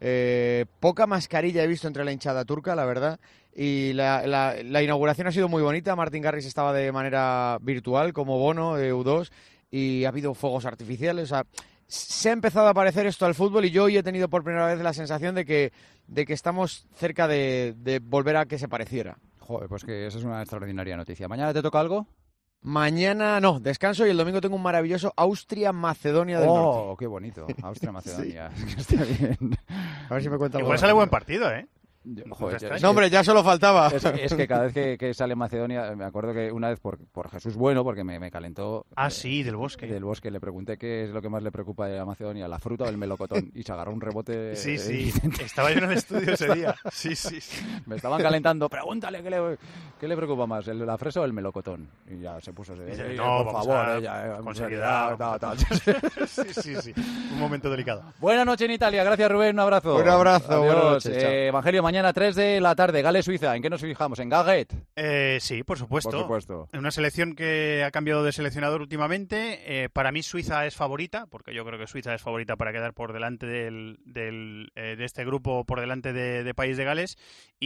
Eh, poca mascarilla he visto entre la hinchada turca, la verdad, y la, la, la inauguración ha sido muy bonita. Martin Garrix estaba de manera virtual como Bono de U dos y ha habido fuegos artificiales. O sea, se ha empezado a parecer esto al fútbol y yo hoy he tenido por primera vez la sensación de que, de que estamos cerca de, de volver a que se pareciera. Joder, pues que esa es una extraordinaria noticia. ¿Mañana te toca algo? Mañana no, descanso y el domingo tengo un maravilloso Austria-Macedonia del Norte. Oh, qué bonito. Austria-Macedonia. Sí. Está bien. A ver si me cuenta algo. Igual sale buen partido, ¿eh? Joder, no, que, hombre, ya solo faltaba. Es, es que cada vez que, que sale Macedonia, me acuerdo que una vez por, por Jesús Bueno, porque me, me calentó. Ah, sí, del Bosque. Del Bosque, le pregunté qué es lo que más le preocupa a Macedonia, la fruta o el melocotón, y se agarró un rebote. Sí, sí, estaba yo en el estudio ese día. Sí, sí, sí. Me estaban calentando, pregúntale qué le, qué le preocupa más, el, la fresa o el melocotón. Y ya se puso. Se, dice, no, por favor, a, eh, ya, con seriedad. Ta, ta. Sí, sí, sí. Un momento delicado. Buena noche en Italia, gracias Rubén, un abrazo. Un abrazo, Adiós. buenas noches. Eh, Evangelio, mañana tres de la tarde, Gales-Suiza. ¿En qué nos fijamos? ¿En Gaget? Eh, sí, por supuesto. Por supuesto. Una selección que ha cambiado de seleccionador últimamente. Eh, para mí Suiza es favorita, porque yo creo que Suiza es favorita para quedar por delante del, del, eh, de este grupo, por delante de, de País de Gales.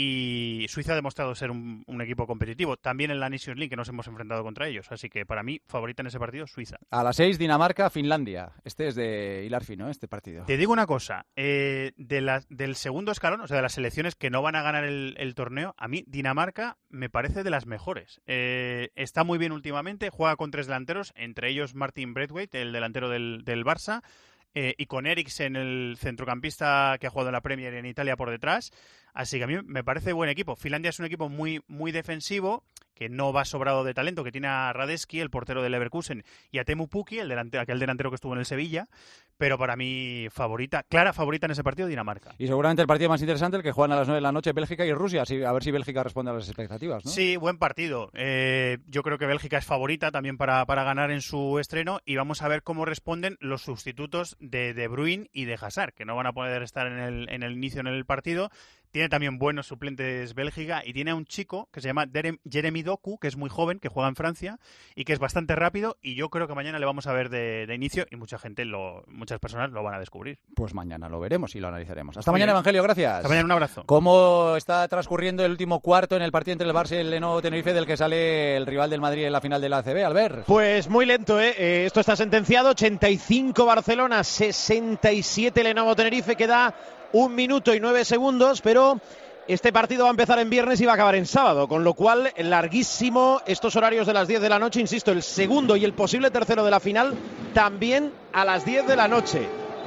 Y Suiza ha demostrado ser un, un equipo competitivo. También en la Nations League que nos hemos enfrentado contra ellos. Así que para mí, favorita en ese partido, Suiza. A las seis, Dinamarca-Finlandia. Este es de hilar fino, este partido. Te digo una cosa. Eh, de la, del segundo escalón, o sea, de las selecciones que no van a ganar el, el torneo, a mí Dinamarca me parece de las mejores. Eh, está muy bien últimamente, juega con tres delanteros, entre ellos Martin Braithwaite, el delantero del, del Barça, eh, y con Eriksen, el centrocampista que ha jugado en la Premier y en Italia por detrás. Así que a mí me parece buen equipo. Finlandia es un equipo muy, muy defensivo, que no va sobrado de talento, que tiene a Radeski, el portero del Leverkusen, y a Teemu Pukki, el delantero, aquel delantero que estuvo en el Sevilla, pero para mí favorita, clara favorita en ese partido, Dinamarca. Y seguramente el partido más interesante, el que juegan a las nueve de la noche, Bélgica y Rusia, así, a ver si Bélgica responde a las expectativas, ¿no? Sí, buen partido. Eh, yo creo que Bélgica es favorita también para, para ganar en su estreno y vamos a ver cómo responden los sustitutos de De Bruyne y de Hazard, que no van a poder estar en el, en el inicio en el partido. Tiene también buenos suplentes Bélgica y tiene a un chico que se llama Jeremy Doku, que es muy joven, que juega en Francia y que es bastante rápido y yo creo que mañana le vamos a ver de, de inicio y mucha gente, lo, muchas personas lo van a descubrir. Pues mañana lo veremos y lo analizaremos. Hasta muy mañana, bien. Evangelio, gracias. Hasta mañana, un abrazo. ¿Cómo está transcurriendo el último cuarto en el partido entre el Barça y el Lenovo Tenerife, del que sale el rival del Madrid en la final de la A C B, Albert? Pues muy lento, ¿eh? eh esto está sentenciado, ochenta y cinco Barcelona, sesenta y siete Lenovo Tenerife, queda un minuto y nueve segundos, pero este partido va a empezar en viernes y va a acabar en sábado, con lo cual larguísimo estos horarios de las diez de la noche, insisto, el segundo y el posible tercero de la final también a las diez de la noche.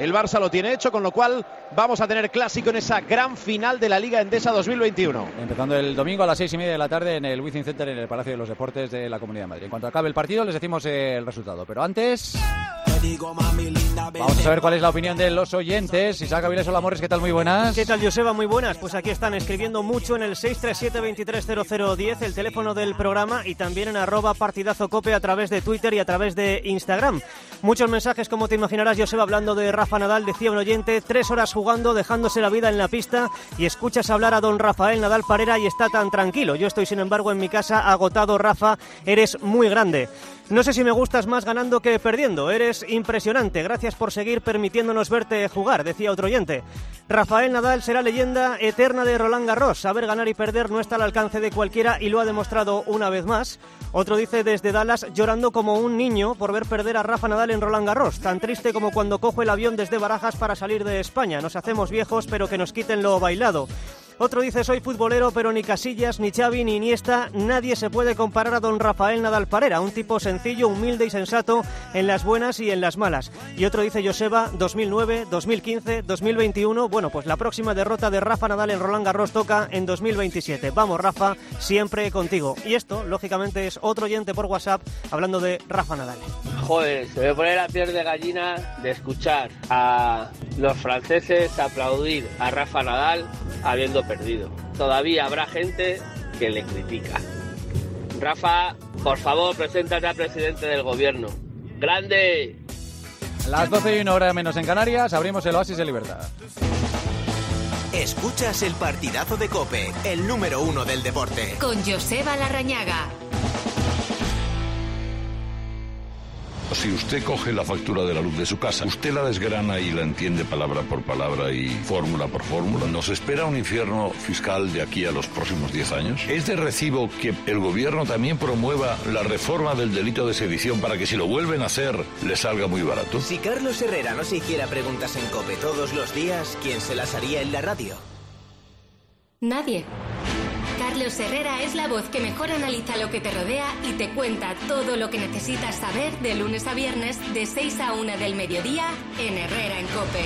el Barça lo tiene hecho, con lo cual vamos a tener clásico en esa gran final de la Liga Endesa dos mil veintiuno. Empezando el domingo a las seis y media de la tarde en el Wizzing Center, en el Palacio de los Deportes de la Comunidad de Madrid. En cuanto acabe el partido les decimos el resultado, pero antes vamos a saber cuál es la opinión de los oyentes. Isaac Avilés, hola Morris, ¿qué tal? Muy buenas. ¿Qué tal, Joseba? Muy buenas. Pues aquí están escribiendo mucho en el seis tres siete, veintitrés cero cero diez, el teléfono del programa, y también en arroba partidazo cope a través de Twitter y a través de Instagram. Muchos mensajes, como te imaginarás, Joseba, hablando de Rafa Nadal. Decía un oyente, tres horas jugando, dejándose la vida en la pista, y escuchas hablar a don Rafael Nadal Parera y está tan tranquilo. Yo estoy, sin embargo, en mi casa agotado. Rafa, eres muy grande. No sé si me gustas más ganando que perdiendo. Eres impresionante. Gracias por seguir permitiéndonos verte jugar, decía otro oyente. Rafael Nadal será leyenda eterna de Roland Garros. Saber ganar y perder no está al alcance de cualquiera y lo ha demostrado una vez más. Otro dice desde Dallas, llorando como un niño por ver perder a Rafa Nadal en Roland Garros. Tan triste como cuando cojo el avión desde Barajas para salir de España. Nos hacemos viejos, pero que nos quiten lo bailado. Otro dice, soy futbolero, pero ni Casillas, ni Xavi, ni Iniesta, nadie se puede comparar a don Rafael Nadal Parera, un tipo sencillo, humilde y sensato en las buenas y en las malas. Y otro dice, Joseba, dos mil nueve, dos mil quince, dos mil veintiuno, bueno, pues la próxima derrota de Rafa Nadal en Roland Garros toca en dos mil veintisiete. Vamos, Rafa, siempre contigo. Y esto, lógicamente, es otro oyente por WhatsApp hablando de Rafa Nadal. Joder, se me pone la piel de gallina de escuchar a los franceses aplaudir a Rafa Nadal habiendo perdido. Todavía habrá gente que le critica. Rafa, por favor, preséntate a presidente del gobierno. ¡Grande! Las doce y una hora menos en Canarias, abrimos el Oasis de Libertad. Escuchas el partidazo de COPE, el número uno del deporte. Con Joseba Larrañaga. Si usted coge la factura de la luz de su casa, usted la desgrana y la entiende palabra por palabra y fórmula por fórmula, ¿nos espera un infierno fiscal de aquí a los próximos diez años? ¿Es de recibo que el gobierno también promueva la reforma del delito de sedición para que si lo vuelven a hacer, le salga muy barato? Si Carlos Herrera no se hiciera preguntas en COPE todos los días, ¿quién se las haría en la radio? Nadie. Carlos Herrera es la voz que mejor analiza lo que te rodea y te cuenta todo lo que necesitas saber de lunes a viernes de seis a una del mediodía en Herrera en COPE.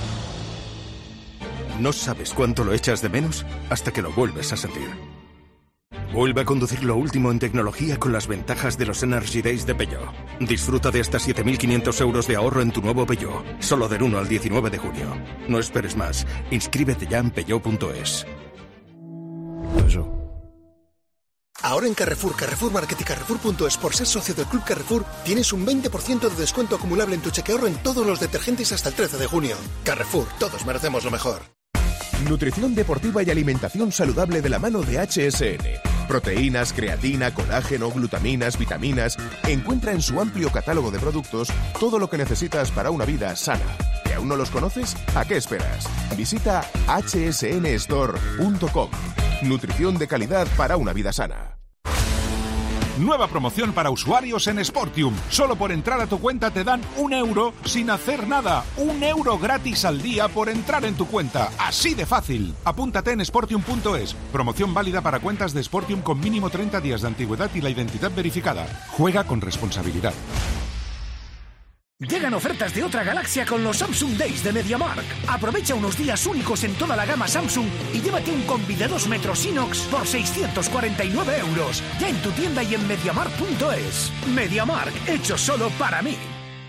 No sabes cuánto lo echas de menos hasta que lo vuelves a sentir. Vuelve a conducir lo último en tecnología con las ventajas de los Energy Days de Peugeot. Disfruta de hasta siete mil quinientos euros de ahorro en tu nuevo Peugeot, solo del uno al diecinueve de junio. No esperes más. Inscríbete ya en peugeot punto es. Eso. Ahora en Carrefour, Carrefour Market y Carrefour punto es, por ser socio del Club Carrefour, tienes un veinte por ciento de descuento acumulable en tu cheque ahorro en todos los detergentes hasta el trece de junio. Carrefour, todos merecemos lo mejor. Nutrición deportiva y alimentación saludable de la mano de H S N. Proteínas, creatina, colágeno, glutaminas, vitaminas. Encuentra en su amplio catálogo de productos todo lo que necesitas para una vida sana. ¿Y aún no los conoces? ¿A qué esperas? Visita h s n store punto com. Nutrición de calidad para una vida sana. Nueva promoción para usuarios en Sportium. Solo por entrar a tu cuenta te dan un euro sin hacer nada. Un euro gratis al día por entrar en tu cuenta. Así de fácil. Apúntate en sportium punto es. Promoción válida para cuentas de Sportium con mínimo treinta días de antigüedad y la identidad verificada. Juega con responsabilidad. Llegan ofertas de otra galaxia con los Samsung Days de MediaMarkt. Aprovecha unos días únicos en toda la gama Samsung y llévate un combi de dos metros inox por seiscientos cuarenta y nueve euros. Ya en tu tienda y en MediaMarkt punto es. MediaMarkt, hecho solo para mí.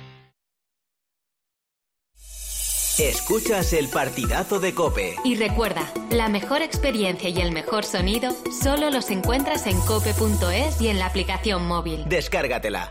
Escuchas el partidazo de COPE. Y recuerda, la mejor experiencia y el mejor sonido solo los encuentras en cope punto es y en la aplicación móvil. Descárgatela.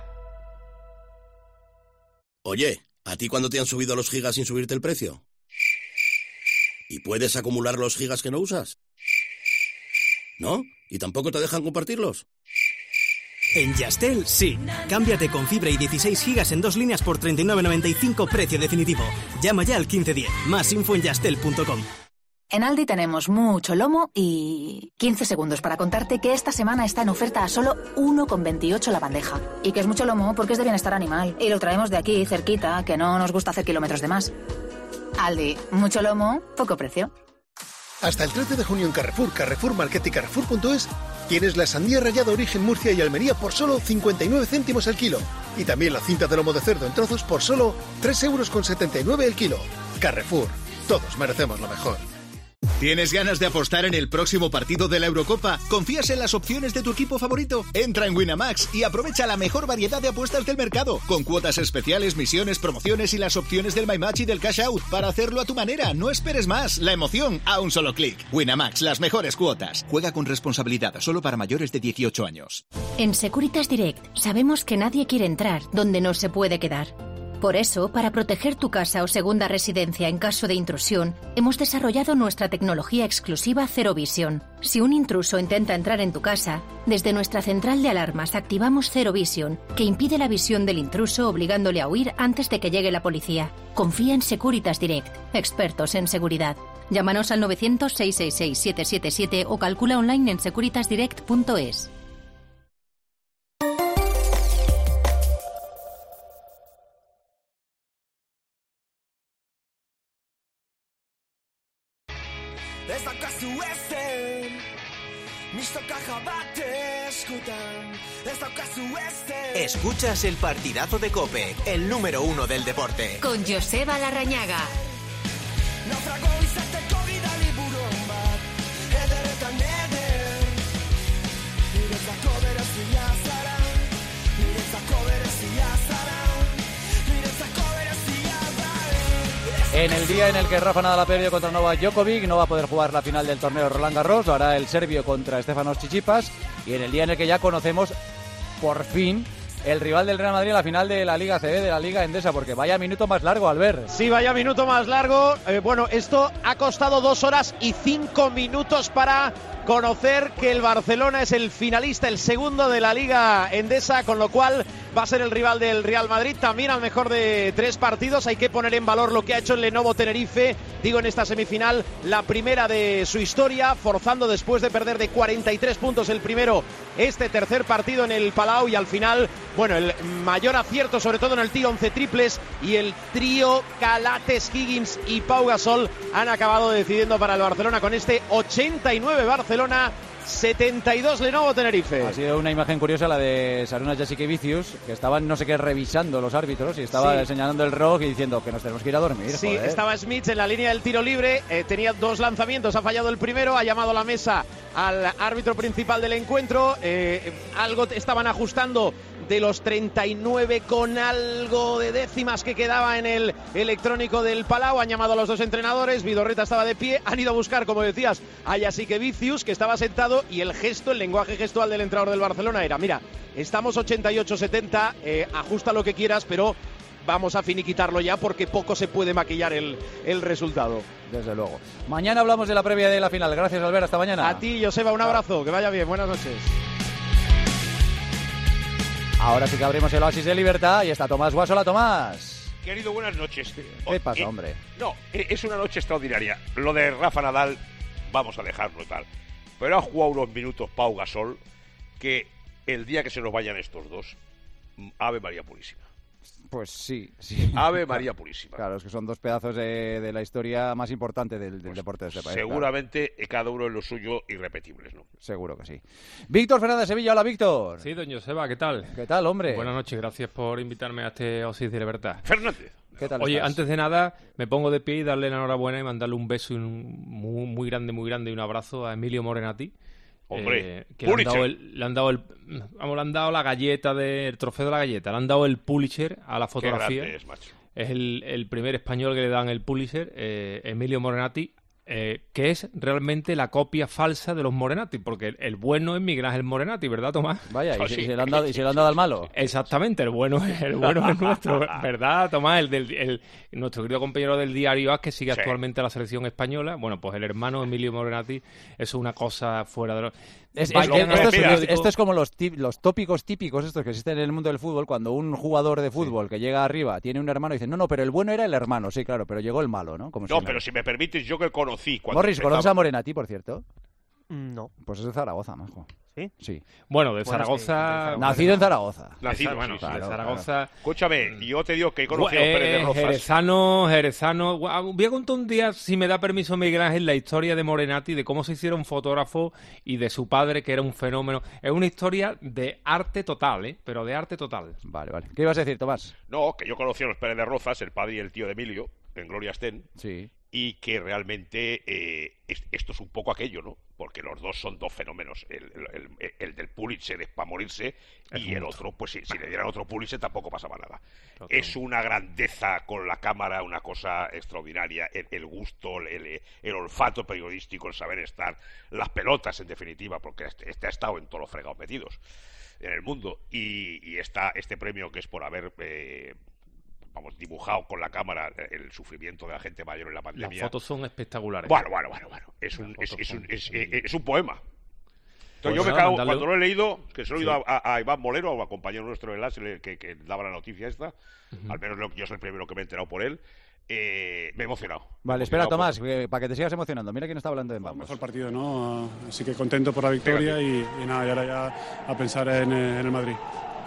Oye, ¿a ti cuándo te han subido los gigas sin subirte el precio? ¿Y puedes acumular los gigas que no usas? ¿No? ¿Y tampoco te dejan compartirlos? En Yastel, sí. Cámbiate con fibra y dieciséis gigas en dos líneas por treinta y nueve noventa y cinco, precio definitivo. Llama ya al quince diez. Más info en yastel punto com. En Aldi tenemos mucho lomo y quince segundos para contarte que esta semana está en oferta a solo uno con veintiocho la bandeja. Y que es mucho lomo porque es de bienestar animal. Y lo traemos de aquí, cerquita, que no nos gusta hacer kilómetros de más. Aldi, mucho lomo, poco precio. Hasta el trece de junio en Carrefour, Carrefour Market y Carrefour punto es tienes la sandía rallada origen Murcia y Almería por solo cincuenta y nueve céntimos al kilo. Y también la cinta de lomo de cerdo en trozos por solo tres euros con setenta y nueve el kilo. Carrefour, todos merecemos lo mejor. ¿Tienes ganas de apostar en el próximo partido de la Eurocopa? ¿Confías en las opciones de tu equipo favorito? Entra en Winamax y aprovecha la mejor variedad de apuestas del mercado, con cuotas especiales, misiones, promociones y las opciones del My Match y del Cash Out, para hacerlo a tu manera. No esperes más, la emoción a un solo clic. Winamax, las mejores cuotas. Juega con responsabilidad, solo para mayores de dieciocho años. En Securitas Direct sabemos que nadie quiere entrar donde no se puede quedar. Por eso, para proteger tu casa o segunda residencia en caso de intrusión, hemos desarrollado nuestra tecnología exclusiva Zero Vision. Si un intruso intenta entrar en tu casa, desde nuestra central de alarmas activamos Zero Vision, que impide la visión del intruso obligándole a huir antes de que llegue la policía. Confía en Securitas Direct, expertos en seguridad. Llámanos al novecientos, seiscientos sesenta y seis, setecientos setenta y siete o calcula online en securitas direct punto es. Escuchas el partidazo de COPE, el número uno del deporte. Con Joseba Larrañaga. En el día en el que Rafa Nadal ha perdido contra Novak Djokovic, no va a poder jugar la final del torneo Roland Garros, lo hará el serbio contra Stefanos Tsitsipas, y en el día en el que ya conocemos, por fin, el rival del Real Madrid en la final de la Liga A C B, de la Liga Endesa, porque vaya minuto más largo, Albert. Sí, vaya minuto más largo. Eh, bueno, esto ha costado dos horas y cinco minutos para conocer que el Barcelona es el finalista, el segundo de la Liga Endesa, con lo cual va a ser el rival del Real Madrid, también al mejor de tres partidos. Hay que poner en valor lo que ha hecho el Lenovo Tenerife, digo, en esta semifinal, la primera de su historia, forzando después de perder de cuarenta y tres puntos el primero, este tercer partido en el Palau, y al final, bueno, el mayor acierto, sobre todo en el tiro, once triples, y el trío Calates, Higgins y Pau Gasol han acabado decidiendo para el Barcelona con este ochenta y nueve Barcelona, setenta y dos Lenovo Tenerife. Ha sido una imagen curiosa la de Sarunas Jasikevičius, que estaban no sé qué revisando los árbitros y estaba sí. señalando el reloj y diciendo que nos tenemos que ir a dormir. Sí, joder. Estaba Smith en la línea del tiro libre, eh, tenía dos lanzamientos, ha fallado el primero, ha llamado a la mesa al árbitro principal del encuentro, eh, algo estaban ajustando de los treinta y nueve con algo de décimas que quedaba en el electrónico del Palau. Han llamado a los dos entrenadores, Vidorreta estaba de pie, han ido a buscar, como decías, a Jasikevičius, que estaba sentado, y el gesto, el lenguaje gestual del entrenador del Barcelona era: mira, estamos ochenta y ocho setenta, eh, ajusta lo que quieras, pero vamos a finiquitarlo ya porque poco se puede maquillar el, el resultado. Desde luego. Mañana hablamos de la previa de la final. Gracias, Albert. Hasta mañana. A ti, Joseba, un abrazo. Que vaya bien. Buenas noches. Ahora sí que abrimos el oasis de libertad y está Tomás Guasola. Tomás. Querido, buenas noches. ¿Qué pasa, eh, hombre? No, es una noche extraordinaria. Lo de Rafa Nadal, vamos a dejarlo y tal. Pero ha jugado unos minutos Pau Gasol que el día que se nos vayan estos dos, Ave María Purísima. Pues sí, sí. Ave María Purísima. Claro, es que son dos pedazos de, de la historia más importante del, del pues deporte de este país. Seguramente claro. Cada uno en lo suyo irrepetibles, ¿no? Seguro que sí. Víctor Fernández Sevilla, hola Víctor. Sí, doña Seba, ¿qué tal? ¿Qué tal, hombre? Buenas noches, gracias por invitarme a este Oasis de Libertad. Fernández. ¿Qué tal Oye, estás? Antes de nada, me pongo de pie y darle la enhorabuena y mandarle un beso y un muy, muy grande, muy grande y un abrazo a Emilio Morenati. Hombre, eh, que le han, dado el, le han dado el vamos, le han dado la galleta del trofeo de la galleta, le han dado el Pulitzer a la fotografía. Qué grande es, macho. Es el, el primer español que le dan el Pulitzer, eh, Emilio Morenati, eh, que es realmente la copia falsa de los Morenati, porque el, el bueno es Miguel Ángel Morenati, ¿verdad, Tomás? Vaya, ¿y, sí. y, se, le han dado, ¿y se le han dado al malo? Exactamente, el bueno, el bueno es nuestro, ¿verdad, Tomás? El del, el, nuestro querido compañero del diario A S, que sigue sí. actualmente a la selección española. Bueno, pues el hermano Emilio Morenati es una cosa fuera de lo... Es, es, es, esto, es, esto es como los, tip, los tópicos típicos estos que existen en el mundo del fútbol, cuando un jugador de fútbol sí. que llega arriba tiene un hermano y dice, no, no, pero el bueno era el hermano, sí, claro, pero llegó el malo, ¿no? Como no, si pero si me permites, yo que conocí... Morris, empezaba... ¿conoces a Morenati, por cierto? No. Pues es de Zaragoza, majo. ¿Sí? Sí. Bueno, de Bueno, Zaragoza... sí, de Zaragoza. Nacido en Zaragoza. Nacido, bueno, sí, sí, de claro, Zaragoza. claro. Escúchame, yo te digo que he conocido Eh, a Pérez de Rozas. Jerezano, Jerezano. Guau, voy a contar un día, si me da permiso Miguel Ángel, la historia de Morenati, de cómo se hicieron fotógrafo y de su padre, que era un fenómeno. Es una historia de arte total, ¿eh? Pero de arte total. Vale, vale. ¿Qué ibas a decir, Tomás? No, que yo conocí a los Pérez de Rozas, el padre y el tío de Emilio, en Gloria estén. Sí. Y que realmente eh, es, esto es un poco aquello, ¿no? Porque los dos son dos fenómenos. El, el, el, el del Pulitzer es para morirse Es y el mucho. otro, pues si, si le dieran otro Pulitzer tampoco pasaba nada. Totalmente. Es una grandeza con la cámara, una cosa extraordinaria. El, el gusto, el, el olfato periodístico, el saber estar, las pelotas en definitiva, porque este, este ha estado en todos los fregados metidos en el mundo. Y, y está este premio que es por haber... Eh, vamos, dibujado con la cámara el sufrimiento de la gente mayor en la pandemia. Las fotos son espectaculares. Bueno, bueno, bueno, bueno. Es un, es, es, un, es, es, es un poema. Entonces Pues yo me nada, cago, mandarle- cuando lo he leído, que se lo he oído Sí. a, a Iván Molero, a compañero nuestro de LAS, que, que daba la noticia esta, al menos lo- yo soy el primero que me he enterado por él, eh, me he emocionado. Vale, Me he espera, emocionado Tomás, que- para que te sigas emocionando. Mira quién está hablando en Vamos. Mejor partido, ¿no? Así que contento por la victoria y, y nada, y ahora ya a pensar en, eh, en el Madrid.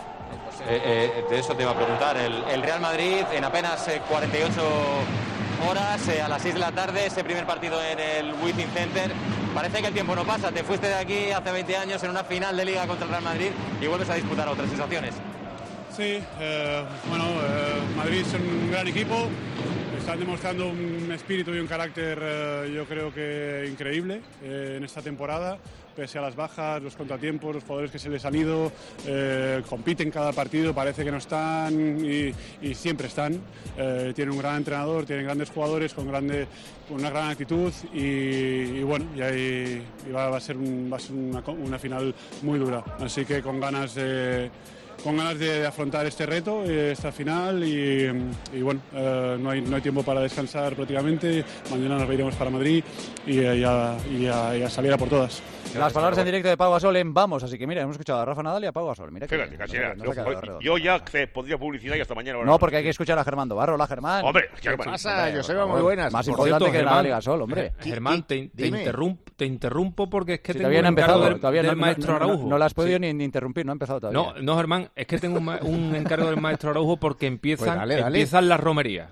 Eh, eh, de eso te iba a preguntar. El, el Real Madrid en apenas eh, cuarenta y ocho horas, eh, a las seis de la tarde, ese primer partido en el Wizzing Center. Parece que el tiempo no pasa. Te fuiste de aquí hace veinte años en una final de Liga contra el Real Madrid y vuelves a disputar otras sensaciones. Sí, eh, bueno, eh, Madrid es un gran equipo, están demostrando un espíritu y un carácter eh, yo creo que increíble eh, en esta temporada, pese a las bajas, los contratiempos, los jugadores que se les han ido, eh, compiten cada partido, parece que no están y, y siempre están. Eh, tienen un gran entrenador, tienen grandes jugadores con, grande, con una gran actitud y, y bueno, y ahí y va, va a ser, un, va a ser una, una final muy dura, así que con ganas de... con ganas de afrontar este reto, eh, esta final y, y bueno, eh, no, hay, no hay tiempo para descansar prácticamente, mañana nos iremos para Madrid y, y, a, y, a, y a salir a por todas. Las palabras en directo de Pau Gasol en Vamos, así que mira, hemos escuchado a Rafa Nadal y a Pau Gasol. Mira que Fíjate, bien, casi no se- era. no se ha quedado Yo, redondo. yo ya te pondría publicidad y hasta mañana. No, porque hay que escuchar a Germán Dobarro. Hola, Germán. Hombre, ¿qué Germán. pasa, Hombre, Joseba? por Muy favor. buenas. Más Por importante cierto, que Germán, Nadal y Gasol, hombre. Germán, te, te, Dime. interrump- te interrumpo porque es que Si tengo todavía no ha un encargo empezado, del, todavía del no, no- maestro no- Araujo. no, no la has podido Sí. ni, ni interrumpir, no ha empezado todavía. No, no, Germán, es que tengo un, ma- un encargo del maestro Araujo porque empiezan, Pues dale, dale. empiezan las romerías.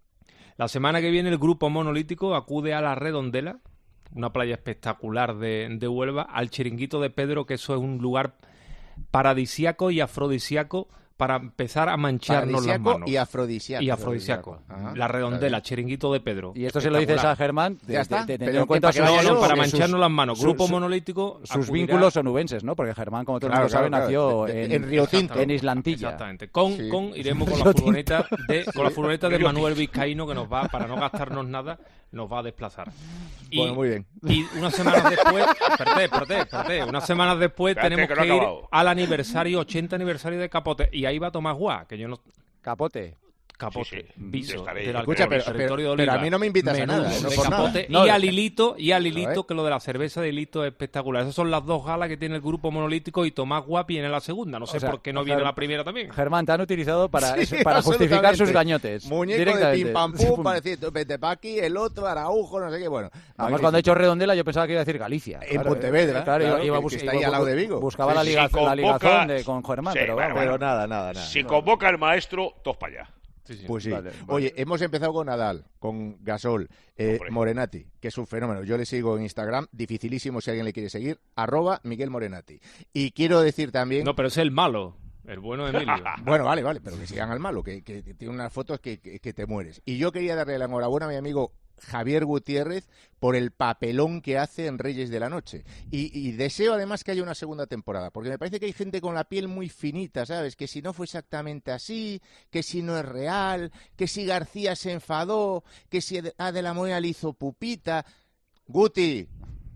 La semana que viene el grupo monolítico acude a La Redondela, una playa espectacular de, de Huelva, al Chiringuito de Pedro, que eso es un lugar paradisíaco y afrodisíaco para empezar a mancharnos las Paradisíaco manos. y afrodisíaco. Y afrodisíaco. Ajá. La Redondela, Chiringuito de Pedro. Y esto se lo dices a Germán, Ya está. te- te- Pero teniendo en que cuenta para que sus- vaya yo, para que mancharnos sus- las manos. su- Grupo su- monolítico Sus acudirá- vínculos onubenses, ¿no? Porque Germán, como todo el Claro, mundo sabe, claro, nació claro. en, En Río Tinto. en Islantilla. Exactamente. Con, Sí. con iremos con Río la Tinto. furgoneta de, con la furgoneta de Río Manuel Vizcaíno, que nos va, para no gastarnos nada, nos va a desplazar. Y, Bueno, muy bien. Y unas semanas después, espérate, espérate, espérate, unas semanas después Espérate, tenemos que que, no ha ir acabado. al aniversario, ochenta aniversario de Capote. Y ahí va Tomás Guá, que yo no... Capote. Capote, Sí, sí. viso, Estaré- del Escucha, alcohol, pero- territorio pero- de pero a Oliva, mí no me invitas a menudo nada, ¿eh? No de por nada. Capote, No, y es- al hilito, y al hilito, Joder. que lo de la cerveza de hilito es espectacular. Esas son las dos galas que tiene el grupo monolítico y Tomás Guá viene la segunda. No sé O sea, por qué no Ger- viene la primera también. Germán, te han utilizado para, Sí, eso, para justificar absolutamente. sus gañotes. Muñeco de directamente. pim pam pum, para decir, vete pa' aquí, el otro, Araujo, no sé qué, bueno. Además, magnífico. cuando he hecho Redondela, yo pensaba que iba a decir Galicia. En Pontevedra, Claro, claro, iba, iba a que- bus- que está iba ahí al a lado bu- de Vigo. Buscaba Sí, la, sí, liga, convoca- la ligazón de, con Germán, Sí, pero bueno, vamos. Pero nada, nada, nada. Si convoca el maestro, todos para allá. Pues sí. Vale, vale. Oye, hemos empezado con Nadal, con Gasol, eh, Hombre. Morenati, que es un fenómeno. Yo le sigo en Instagram, dificilísimo si alguien le quiere seguir, arroba Miguel Morenati. Y quiero decir también... No, pero es el malo, el bueno de Emilio. Bueno, vale, vale, pero que sigan al malo, que, que- que tiene unas fotos que, que- que te mueres. Y yo quería darle la enhorabuena a mi amigo Javier Gutiérrez por el papelón que hace en Reyes de la Noche. Y, y deseo además que haya una segunda temporada, porque me parece que hay gente con la piel muy finita, ¿sabes? Que si no fue exactamente así, que si no es real, que si García se enfadó, que si a De la Moya le hizo pupita. Guti,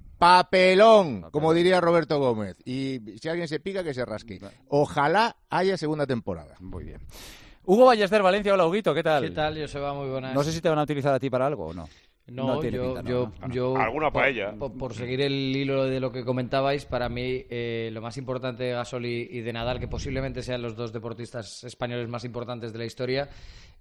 papelón, como diría Roberto Gómez. Y si alguien se pica, que se rasque. Ojalá haya segunda temporada. Muy bien. Hugo Ballester, Valencia, hola Huguito, ¿qué tal? ¿Qué tal, Joseba? Muy buenas. No sé si te van a utilizar a ti para algo o no. No, tiene yo, pinta, no, yo, no, no. yo Alguna por, paella. Por, por seguir el hilo de lo que comentabais, para mí eh, lo más importante de Gasol y, y de Nadal, que posiblemente sean los dos deportistas españoles más importantes de la historia,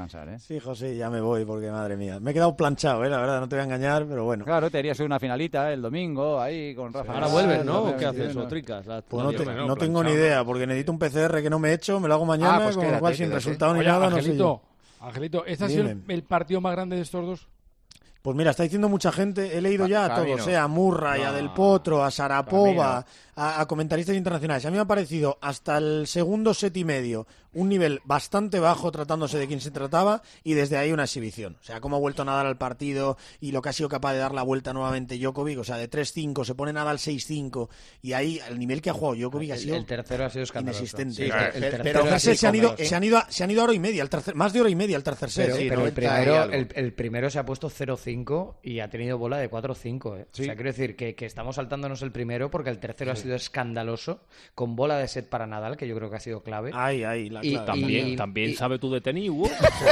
descansar, ¿eh? Sí, José, ya me voy porque, madre mía, me he quedado planchado, ¿eh? La verdad, no te voy a engañar, pero bueno. Claro, te harías una finalita el domingo ahí con Rafa. Ahora vuelves, ¿no? ¿O qué haces? ¿O trincas? La, pues no, te, no, no tengo ni idea, porque necesito un P C R que no me he hecho, me lo hago mañana, ah, pues con quédate, lo cual sin quédate. resultado ni Oye, nada, Angelito, no sé yo. Angelito, ¿este ha sido el, el partido más grande de estos dos? Pues mira, está diciendo mucha gente, he leído ya a todos, no. eh, a Murray, no. a Del Potro, a Sarapova, no. a, a comentaristas internacionales. A mí me ha parecido hasta el segundo set y medio un nivel bastante bajo tratándose de quien se trataba y desde ahí una exhibición. O sea, cómo ha vuelto Nadal al partido y lo que ha sido capaz de dar la vuelta nuevamente Djokovic. O sea, de tres cinco se pone Nadal seis cinco y ahí el nivel que ha jugado Djokovic el, ha sido el tercero ha sido inexistente. Sí, claro, el pero pero se, se, han ido, se, han ido a, se han ido a hora y media, el tercer, más de hora y media el tercer set. Pero, sí, pero el, primero, el, el primero se ha puesto cero cinco y ha tenido bola de cuatro cinco. ¿eh? Sí. O sea, quiero decir que, que estamos saltándonos el primero porque el tercero sí. ha sido escandaloso, con bola de set para Nadal, que yo creo que ha sido clave. Ahí, ahí, la clave. Y, también, y, también y, sabe tú de tenis, Hugo.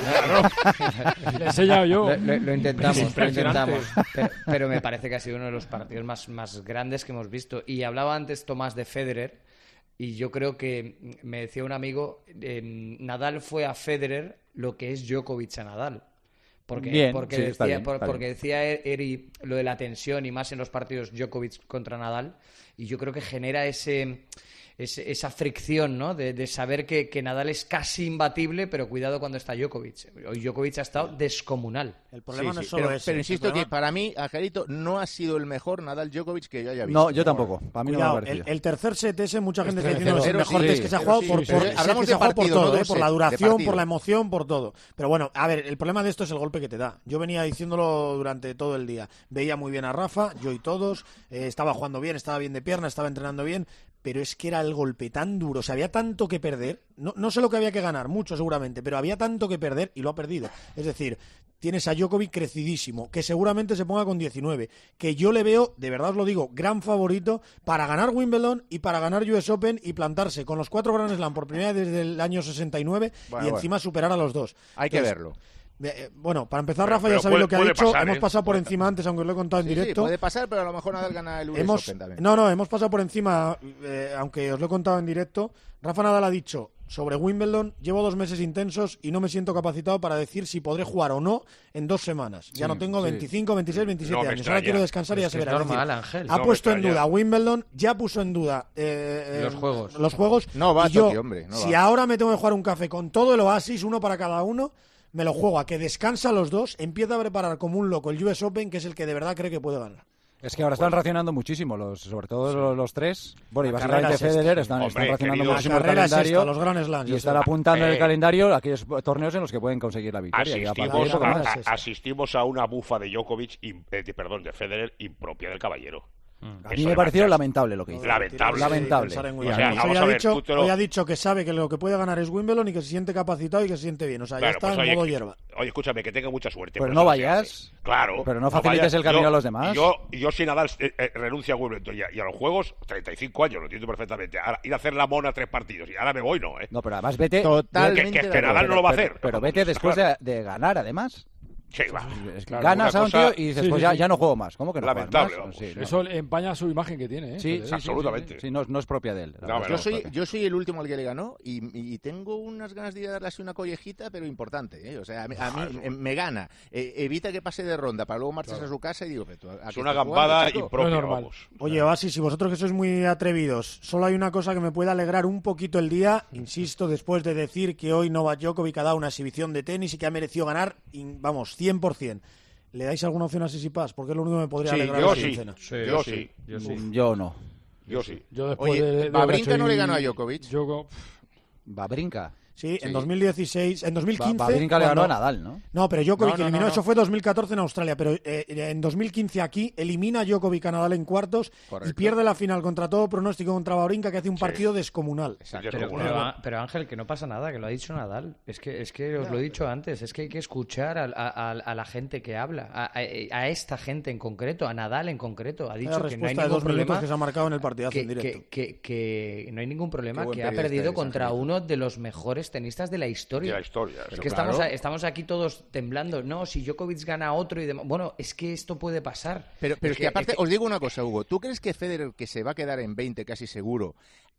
Le he enseñado yo. Lo, lo, lo intentamos, lo intentamos. Pero, pero me parece que ha sido uno de los partidos más, más grandes que hemos visto. Y hablaba antes Tomás de Federer, y yo creo que me decía un amigo, eh, Nadal fue a Federer lo que es Djokovic a Nadal. Porque, bien, porque, sí, decía, bien, por, porque decía Eri lo de la tensión y más en los partidos Djokovic contra Nadal, y yo creo que genera ese, ese esa fricción, ¿no? De, de saber que, que Nadal es casi imbatible, pero cuidado cuando está Djokovic. Hoy Djokovic ha estado descomunal. El problema sí, no es sí, solo pero, ese. Pero insisto problema... que para mí, Angelito, no ha sido el mejor Nadal Djokovic que yo haya visto. No, yo tampoco. Para mí Cuidado, no me ha parecido. El, el tercer set ese, mucha gente está diciendo que es el mejor sí, test que se ha jugado sí, por, sí, por, sí, hablamos se de ha jugado partido, por todo, no ¿eh? Por la duración, por la emoción, por todo. Pero bueno, a ver, el problema de esto es el golpe que te da. Yo venía diciéndolo durante todo el día. Veía muy bien a Rafa, yo y todos, eh, estaba jugando bien, estaba bien de pierna, estaba entrenando bien, pero es que era el golpe tan duro, o sea, había tanto que perder, no, no sé lo que había que ganar, mucho seguramente, pero había tanto que perder y lo ha perdido. Es decir, tienes a Djokovic crecidísimo, que seguramente se ponga con diecinueve, que yo le veo, de verdad os lo digo, gran favorito para ganar Wimbledon y para ganar U S Open y plantarse con los cuatro Grand Slam por primera vez desde el año sesenta y nueve bueno, y encima bueno. superar a los dos. Hay Entonces, que verlo. Eh, bueno, para empezar, pero, Rafa, pero ya sabéis puede, lo que ha dicho. Pasar, hemos ¿eh? pasado por puede encima antes, aunque os lo he contado en sí, directo. Sí, puede pasar, pero a lo mejor Nadal gana el U S hemos, Open también. No, no, hemos pasado por encima, eh, aunque os lo he contado en directo. Rafa Nadal ha dicho sobre Wimbledon: llevo dos meses intensos y no me siento capacitado para decir si podré jugar o no en dos semanas. Ya sí, no tengo sí. veinticinco, veintiséis, veintisiete no años. Ahora quiero descansar y ya se verá. Es normal, Ángel. Ha no puesto en duda Wimbledon, ya puso en duda eh, los juegos. Los juegos. No va, y yo, Toki, hombre. No si va. ahora me tengo que jugar un café con todo el Oasis, uno para cada uno, me lo juego a que descansa los dos, empieza a preparar como un loco el U S Open, que es el que de verdad cree que puede ganar. Es que ahora están racionando muchísimo, los, sobre todo los, los tres. Bueno, y básicamente Federer están, Hombre, están racionando querido, muchísimo el es calendario. esta, los Grand Slams, y están apuntando eh, en el calendario aquellos torneos en los que pueden conseguir la victoria. Asistimos, y a, a, a, asistimos a una bufa de Djokovic, in, eh, perdón, de Federer, impropia del caballero. A mí me pareció lamentable lo que hizo. Lamentable. Lamentable. Sí, o sea, hoy, ha dicho, lo... hoy ha dicho que sabe que lo que puede ganar es Wimbledon y que se siente capacitado y que se siente bien. O sea, claro, ya está pues, en oye, modo hierba. Oye, escúchame, que tenga mucha suerte. Pero no vayas. Claro. Pero no facilites no el camino yo, a los demás. Yo, yo si Nadal eh, eh, renuncia a Wimbledon y a, y a los juegos, treinta y cinco años, lo entiendo perfectamente. Ahora, ir a hacer la mona tres partidos y ahora me voy, no, ¿eh? No, pero además vete... Totalmente. Que, que, que Nadal no lo va a hacer. Pero, pero vete después de, de ganar, además. Sí, va. Es que claro, ganas a un tío y después sí, sí, ya, ya no juego más. ¿Cómo que no lamentable, más? Sí, no. Eso empaña su imagen que tiene, ¿eh? Sí, sí, absolutamente. Sí, sí, sí. No, no es propia de él. No, yo, soy, yo soy el último al que le ganó y, y tengo unas ganas de darle así una collejita, pero importante, ¿eh? O sea, a mí, a mí me, me gana. Eh, evita que pase de ronda para luego marcharse claro. a su casa y digo... Es una gambada impropia, no vamos. Oye, Oasis, si vosotros que sois muy atrevidos, solo hay una cosa que me puede alegrar un poquito el día, insisto, después de decir que hoy Novak Djokovic ha dado una exhibición de tenis y que ha merecido ganar, vamos, cien por ciento. ¿Le dais alguna opción a Sisipas? Porque es lo único que me podría sí, alegrar yo la sí. quincena. Sí, yo sí. Yo sí. Yo no. Yo sí. Yo Oye, de, de Babrinka no le ganó a Djokovic. Yo... Babrinka. Sí, sí, en dos mil dieciséis, en dos mil quince... Babrinka le ganó a Nadal, ¿no? No, pero Djokovic no, no, eliminó, no, no. eso fue dos mil catorce en Australia, pero eh, en dos mil quince aquí elimina a Djokovic a Nadal en cuartos. Correcto. Y pierde la final contra todo pronóstico contra Babrinka, que hace un sí. partido descomunal. Exacto. Pero, pero, pero Ángel, que no pasa nada, que lo ha dicho Nadal. Es que, es que os ya, lo he dicho pero... antes, es que hay que escuchar a, a, a la gente que habla, a, a, a esta gente en concreto, a Nadal en concreto. Ha dicho que no hay ningún problema. Que se ha marcado en el partidazo que, en directo. Que, que, que no hay ningún problema, que ha perdido contra uno de los mejores tenistas de la historia. De la historia. Es que claro. estamos, a, estamos aquí todos temblando. No, si Djokovic gana otro y demás. Bueno, es que esto puede pasar. Pero, pero es, es que, que aparte, es que... os digo una cosa, Hugo. ¿Tú crees que Federer, que se va a quedar en veinte casi seguro,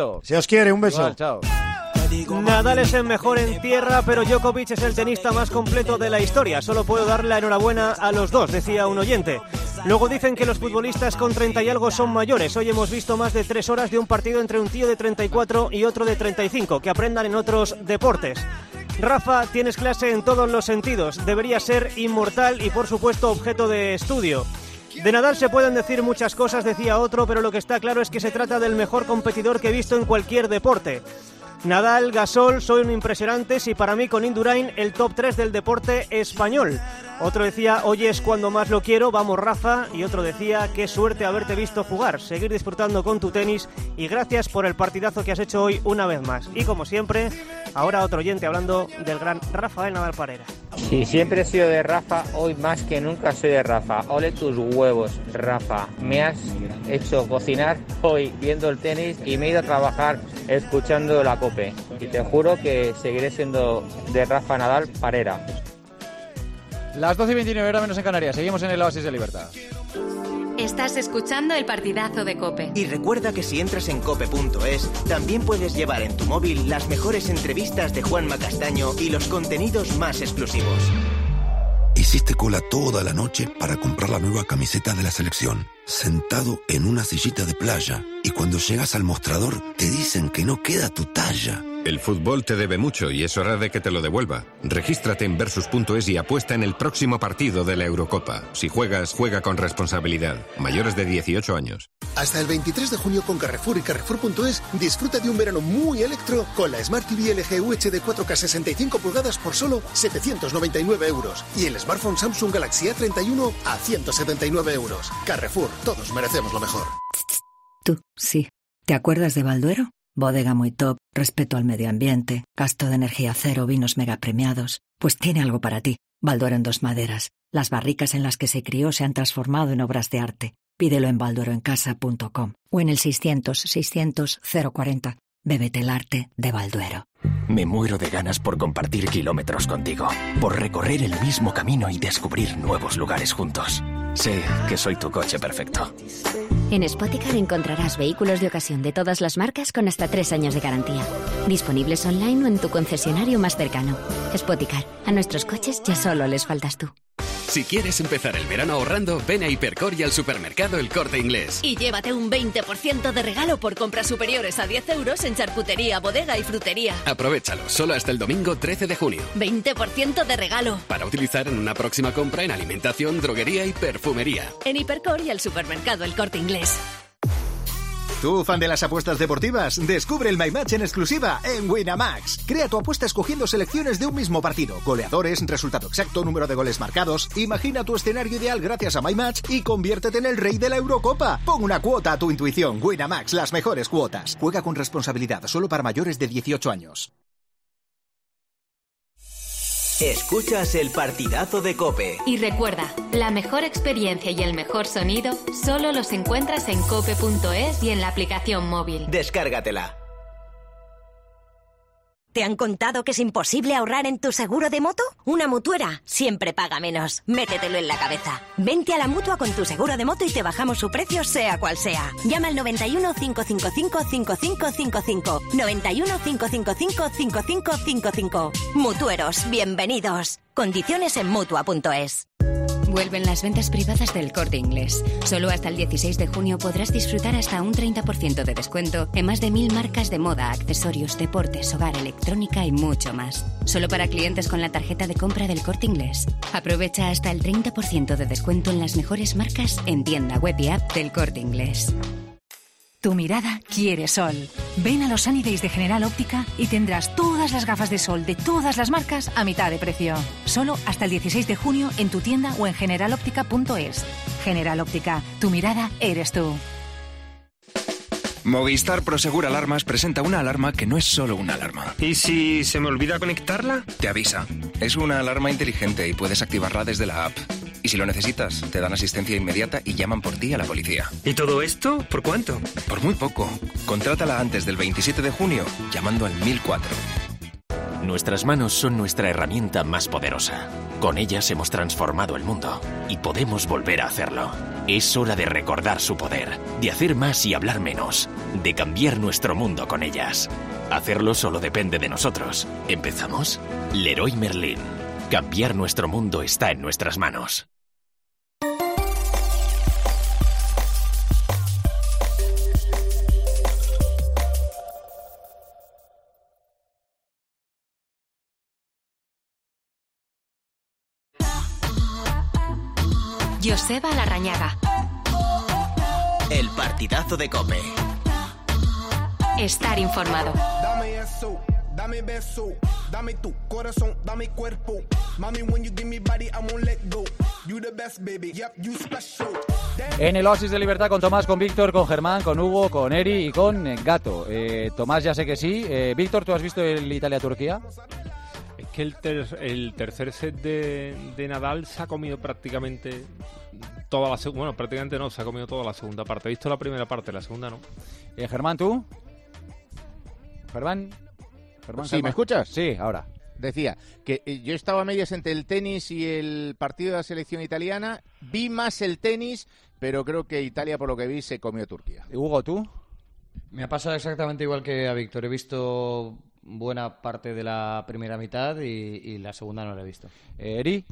Chito. Se os quiere, un beso. Igual, chao. Nadal es el mejor en tierra, pero Djokovic es el tenista más completo de la historia. Solo puedo darle la enhorabuena a los dos, decía un oyente. Luego dicen que los futbolistas con treinta y algo son mayores. Hoy hemos visto más de tres horas de un partido entre un tío de treinta y cuatro y otro de treinta y cinco. Que aprendan en otros deportes. Rafa, tienes clase en todos los sentidos. Debería ser inmortal y, por supuesto, objeto de estudio. De Nadal se pueden decir muchas cosas, decía otro, pero lo que está claro es que se trata del mejor competidor que he visto en cualquier deporte. Nadal, Gasol, son impresionantes y para mí con Indurain el top tres del deporte español. Otro decía, hoy es cuando más lo quiero, vamos Rafa. Y otro decía, qué suerte haberte visto jugar, seguir disfrutando con tu tenis y gracias por el partidazo que has hecho hoy una vez más. Y como siempre, ahora otro oyente hablando del gran Rafael Nadal Parera. Si siempre he sido de Rafa, hoy más que nunca soy de Rafa. Ole tus huevos, Rafa. Me has hecho cocinar hoy viendo el tenis y me he ido a trabajar escuchando la COPE. Y te juro que seguiré siendo de Rafa Nadal Parera. Las doce y veintinueve, hora menos en Canarias. Seguimos en el Oasis de Libertad. Estás escuchando el partidazo de COPE. Y recuerda que si entras en cope punto es, también puedes llevar en tu móvil las mejores entrevistas de Juanma Castaño y los contenidos más exclusivos. Hiciste cola toda la noche para comprar la nueva camiseta de la selección, sentado en una sillita de playa, y cuando llegas al mostrador te dicen que no queda tu talla. El fútbol te debe mucho y es hora de que te lo devuelva. Regístrate en versus punto es y apuesta en el próximo partido de la Eurocopa. Si juegas, juega con responsabilidad. Mayores de dieciocho años. Hasta el veintitrés de junio con Carrefour y Carrefour punto es, disfruta de un verano muy electro con la Smart T V L G U H D cuatro K sesenta y cinco pulgadas por solo setecientos noventa y nueve euros. Y el smartphone Samsung Galaxy A treinta y uno a ciento setenta y nueve euros. Carrefour, todos merecemos lo mejor. Tú, sí. ¿Te acuerdas de Balduero? Bodega muy top, respeto al medio ambiente, gasto de energía cero, vinos mega premiados. Pues tiene algo para ti. Balduero en dos maderas. Las barricas en las que se crió se han transformado en obras de arte. Pídelo en baldueroencasa punto com o en el seiscientos, seiscientos, cero cuarenta. Bébete el arte de Balduero. Me muero de ganas por compartir kilómetros contigo, por recorrer el mismo camino y descubrir nuevos lugares juntos. Sé que soy tu coche perfecto. En Spoticar encontrarás vehículos de ocasión de todas las marcas con hasta tres años de garantía. Disponibles online o en tu concesionario más cercano. Spoticar, a nuestros coches ya solo les faltas tú. Si quieres empezar el verano ahorrando, ven a Hipercor y al supermercado El Corte Inglés. Y llévate un veinte por ciento de regalo por compras superiores a diez euros en charcutería, bodega y frutería. Aprovechalo, solo hasta el domingo trece de junio. veinte por ciento de regalo. Para utilizar en una próxima compra en alimentación, droguería y perfumería. En Hipercor y al supermercado El Corte Inglés. ¿Tú, fan de las apuestas deportivas? Descubre el My Match en exclusiva en Winamax. Crea tu apuesta escogiendo selecciones de un mismo partido, goleadores, resultado exacto, número de goles marcados. Imagina tu escenario ideal gracias a My Match y conviértete en el rey de la Eurocopa. Pon una cuota a tu intuición. Winamax, las mejores cuotas. Juega con responsabilidad, solo para mayores de dieciocho años. Escuchas el partidazo de COPE. Y recuerda, la mejor experiencia y el mejor sonido solo los encuentras en cope punto es y en la aplicación móvil. Descárgatela. ¿Te han contado que es imposible ahorrar en tu seguro de moto? Una mutuera siempre paga menos. Métetelo en la cabeza. Vente a la Mutua con tu seguro de moto y te bajamos su precio sea cual sea. Llama al noventa y uno, cinco cinco cinco, cinco cinco cinco cinco. noventa y uno, cinco cinco cinco, cinco cinco cinco cinco. Mutueros, bienvenidos. Condiciones en Mutua punto es. Vuelven las ventas privadas del Corte Inglés. Solo hasta el dieciséis de junio podrás disfrutar hasta un treinta por ciento de descuento en más de mil marcas de moda, accesorios, deportes, hogar, electrónica y mucho más. Solo para clientes con la tarjeta de compra del Corte Inglés. Aprovecha hasta el treinta por ciento de descuento en las mejores marcas en tienda web y app del Corte Inglés. Tu mirada quiere sol. Ven a los Sunny Days de General Óptica y tendrás todas las gafas de sol de todas las marcas a mitad de precio. Solo hasta el dieciséis de junio en tu tienda o en general óptica punto es. General Óptica, tu mirada eres tú. Movistar Prosegur Alarmas presenta una alarma que no es solo una alarma. ¿Y si se me olvida conectarla? Te avisa. Es una alarma inteligente y puedes activarla desde la app. Y si lo necesitas, te dan asistencia inmediata y llaman por ti a la policía. ¿Y todo esto? ¿Por cuánto? Por muy poco. Contrátala antes del veintisiete de junio llamando al mil cuatro. Nuestras manos son nuestra herramienta más poderosa. Con ellas hemos transformado el mundo y podemos volver a hacerlo. Es hora de recordar su poder, de hacer más y hablar menos, de cambiar nuestro mundo con ellas. Hacerlo solo depende de nosotros. ¿Empezamos? Leroy Merlin. Cambiar nuestro mundo está en nuestras manos. Joseba Larrañaga. El partidazo de COPE. Estar informado. Dame eso, dame beso, dame tu corazón, dame cuerpo. Mami, when you give me body, I won't let go. You the best, baby, yep, you special. En el Oasis de Libertad con Tomás, con Víctor, con Germán, con Hugo, con Eri y con Gato. Eh, Tomás ya sé que sí. Eh, Víctor, ¿tú has visto el Italia-Turquía? Es que el, ter- el tercer set de, de Nadal se ha comido prácticamente toda la segunda... Bueno, prácticamente no, se ha comido toda la segunda parte. He visto la primera parte, la segunda no. Eh, Germán, ¿tú? Germán. Germán Sí, Germán. ¿me escuchas? Sí, ahora. Decía que eh, yo estaba a medias entre el tenis y el partido de la selección italiana. Vi más el tenis, pero creo que Italia, por lo que vi, se comió Turquía. Hugo, ¿tú? Me ha pasado exactamente igual que a Víctor. He visto buena parte de la primera mitad y, y la segunda no la he visto. Eh, Eri.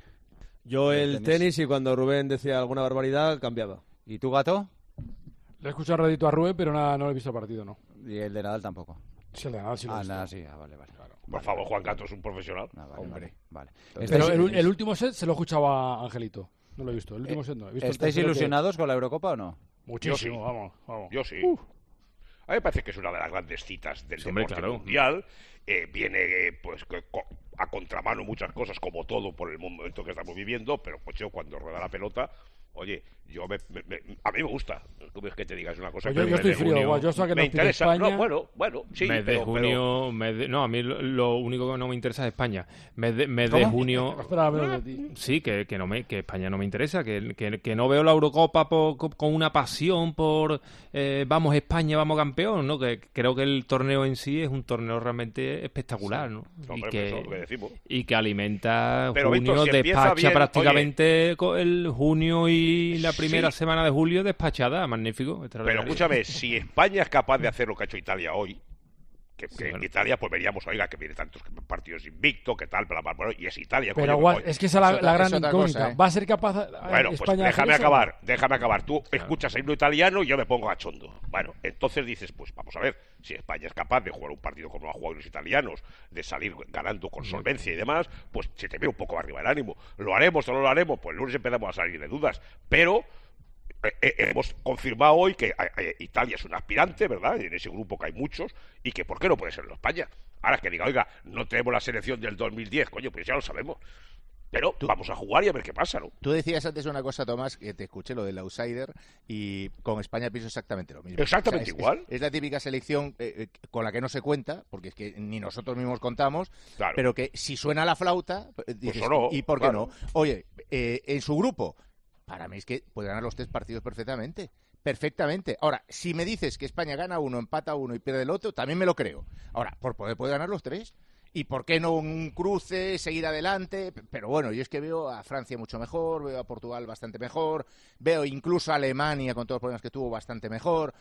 Yo el, el tenis. tenis y cuando Rubén decía alguna barbaridad, cambiaba. ¿Y tú, Gato? Le he escuchado ratito a Rubén, pero nada, no lo he visto el partido, ¿no? Y el de Nadal tampoco. Sí, el de Nadal sí lo he Ah, visto. nada, sí, ah, vale, vale. Claro. Por favor, Juan Gato es un profesional. Ah, vale, Hombre. Vale. vale. Pero el, el último set se lo escuchaba a Angelito. No lo he visto. El último Eh, set no. He visto ¿Estáis ilusionados que... con la Eurocopa o no? Muchísimo, Yo sí. vamos, vamos. Yo sí. Uf. A mí me parece que es una de las grandes citas del Sí, hombre, deporte claro. mundial. Eh, viene eh, pues que, co- a contramano muchas cosas, como todo por el momento que estamos viviendo, pero pues yo cuando rueda la pelota, oye, yo me, me- me- a mí me gusta. ¿Tú ves que te digas una cosa? Pues yo- que yo me- estoy de frío, junio- igual, yo sé que me nos pide interesa. España. No, bueno, bueno, sí, mes pero, de junio, mes de- no, a mí lo, lo único que no me interesa es España. Mes de, mes de ¿Cómo? junio, Espera, menos de ti. sí, que, que no me, que España no me interesa, que, que, que no veo la Eurocopa por- con con una pasión por eh, vamos España, vamos campeón, ¿no? Que creo que el torneo en sí es un torneo realmente espectacular, ¿no? Sí. Hombre, y que pues eso es lo que decimos. y que alimenta Pero, junio, Víctor, si empieza despacha bien, prácticamente co- el junio y la primera Sí. semana de julio despachada, magnífico. Pero extraordinario. escúchame, si España es capaz de hacer lo que ha hecho Italia hoy, que, Sí, que bueno. Italia, pues veríamos, oiga, que viene tantos partidos invicto, que tal, bla, bla, bla, y es Italia. Pero coño, guau, oye. es que esa es la, Es la otra- gran es otra incógnita. cosa, ¿eh? ¿Va a ser capaz eh, Bueno, pues España de hacer déjame eso? acabar, déjame acabar. Tú escuchas el himno italiano y yo me pongo a chondo. Bueno, entonces dices, pues vamos a ver, si España es capaz de jugar un partido como han jugado los italianos, de salir ganando con solvencia y demás, pues se te ve un poco arriba el ánimo. ¿Lo haremos o no lo haremos? Pues el lunes empezamos a salir de dudas. Pero eh, eh, hemos confirmado hoy que eh, Italia es un aspirante, ¿verdad? Y en ese grupo que hay muchos, y que ¿por qué no puede serlo España? Ahora que diga, oiga, no tenemos la selección del dos mil diez, coño, pues ya lo sabemos. Pero vamos a jugar y a ver qué pasa, ¿no? Tú decías antes una cosa, Tomás, que te escuché lo del outsider, y con España pienso exactamente lo mismo. Exactamente es, igual. Es, es la típica selección eh, eh, con la que no se cuenta, porque es que ni nosotros mismos contamos, Claro. pero que si suena la flauta, eh, dices, o no, ¿y por qué claro. no? Oye, eh, en su grupo, para mí es que puede ganar los tres partidos perfectamente. Perfectamente. Ahora, si me dices que España gana uno, empata uno y pierde el otro, también me lo creo. Ahora, por poder puede ganar los tres. ¿Y por qué no un cruce, seguir adelante? Pero bueno, yo es que veo a Francia mucho mejor, veo a Portugal bastante mejor, veo incluso a Alemania, con todos los problemas que tuvo, bastante mejor.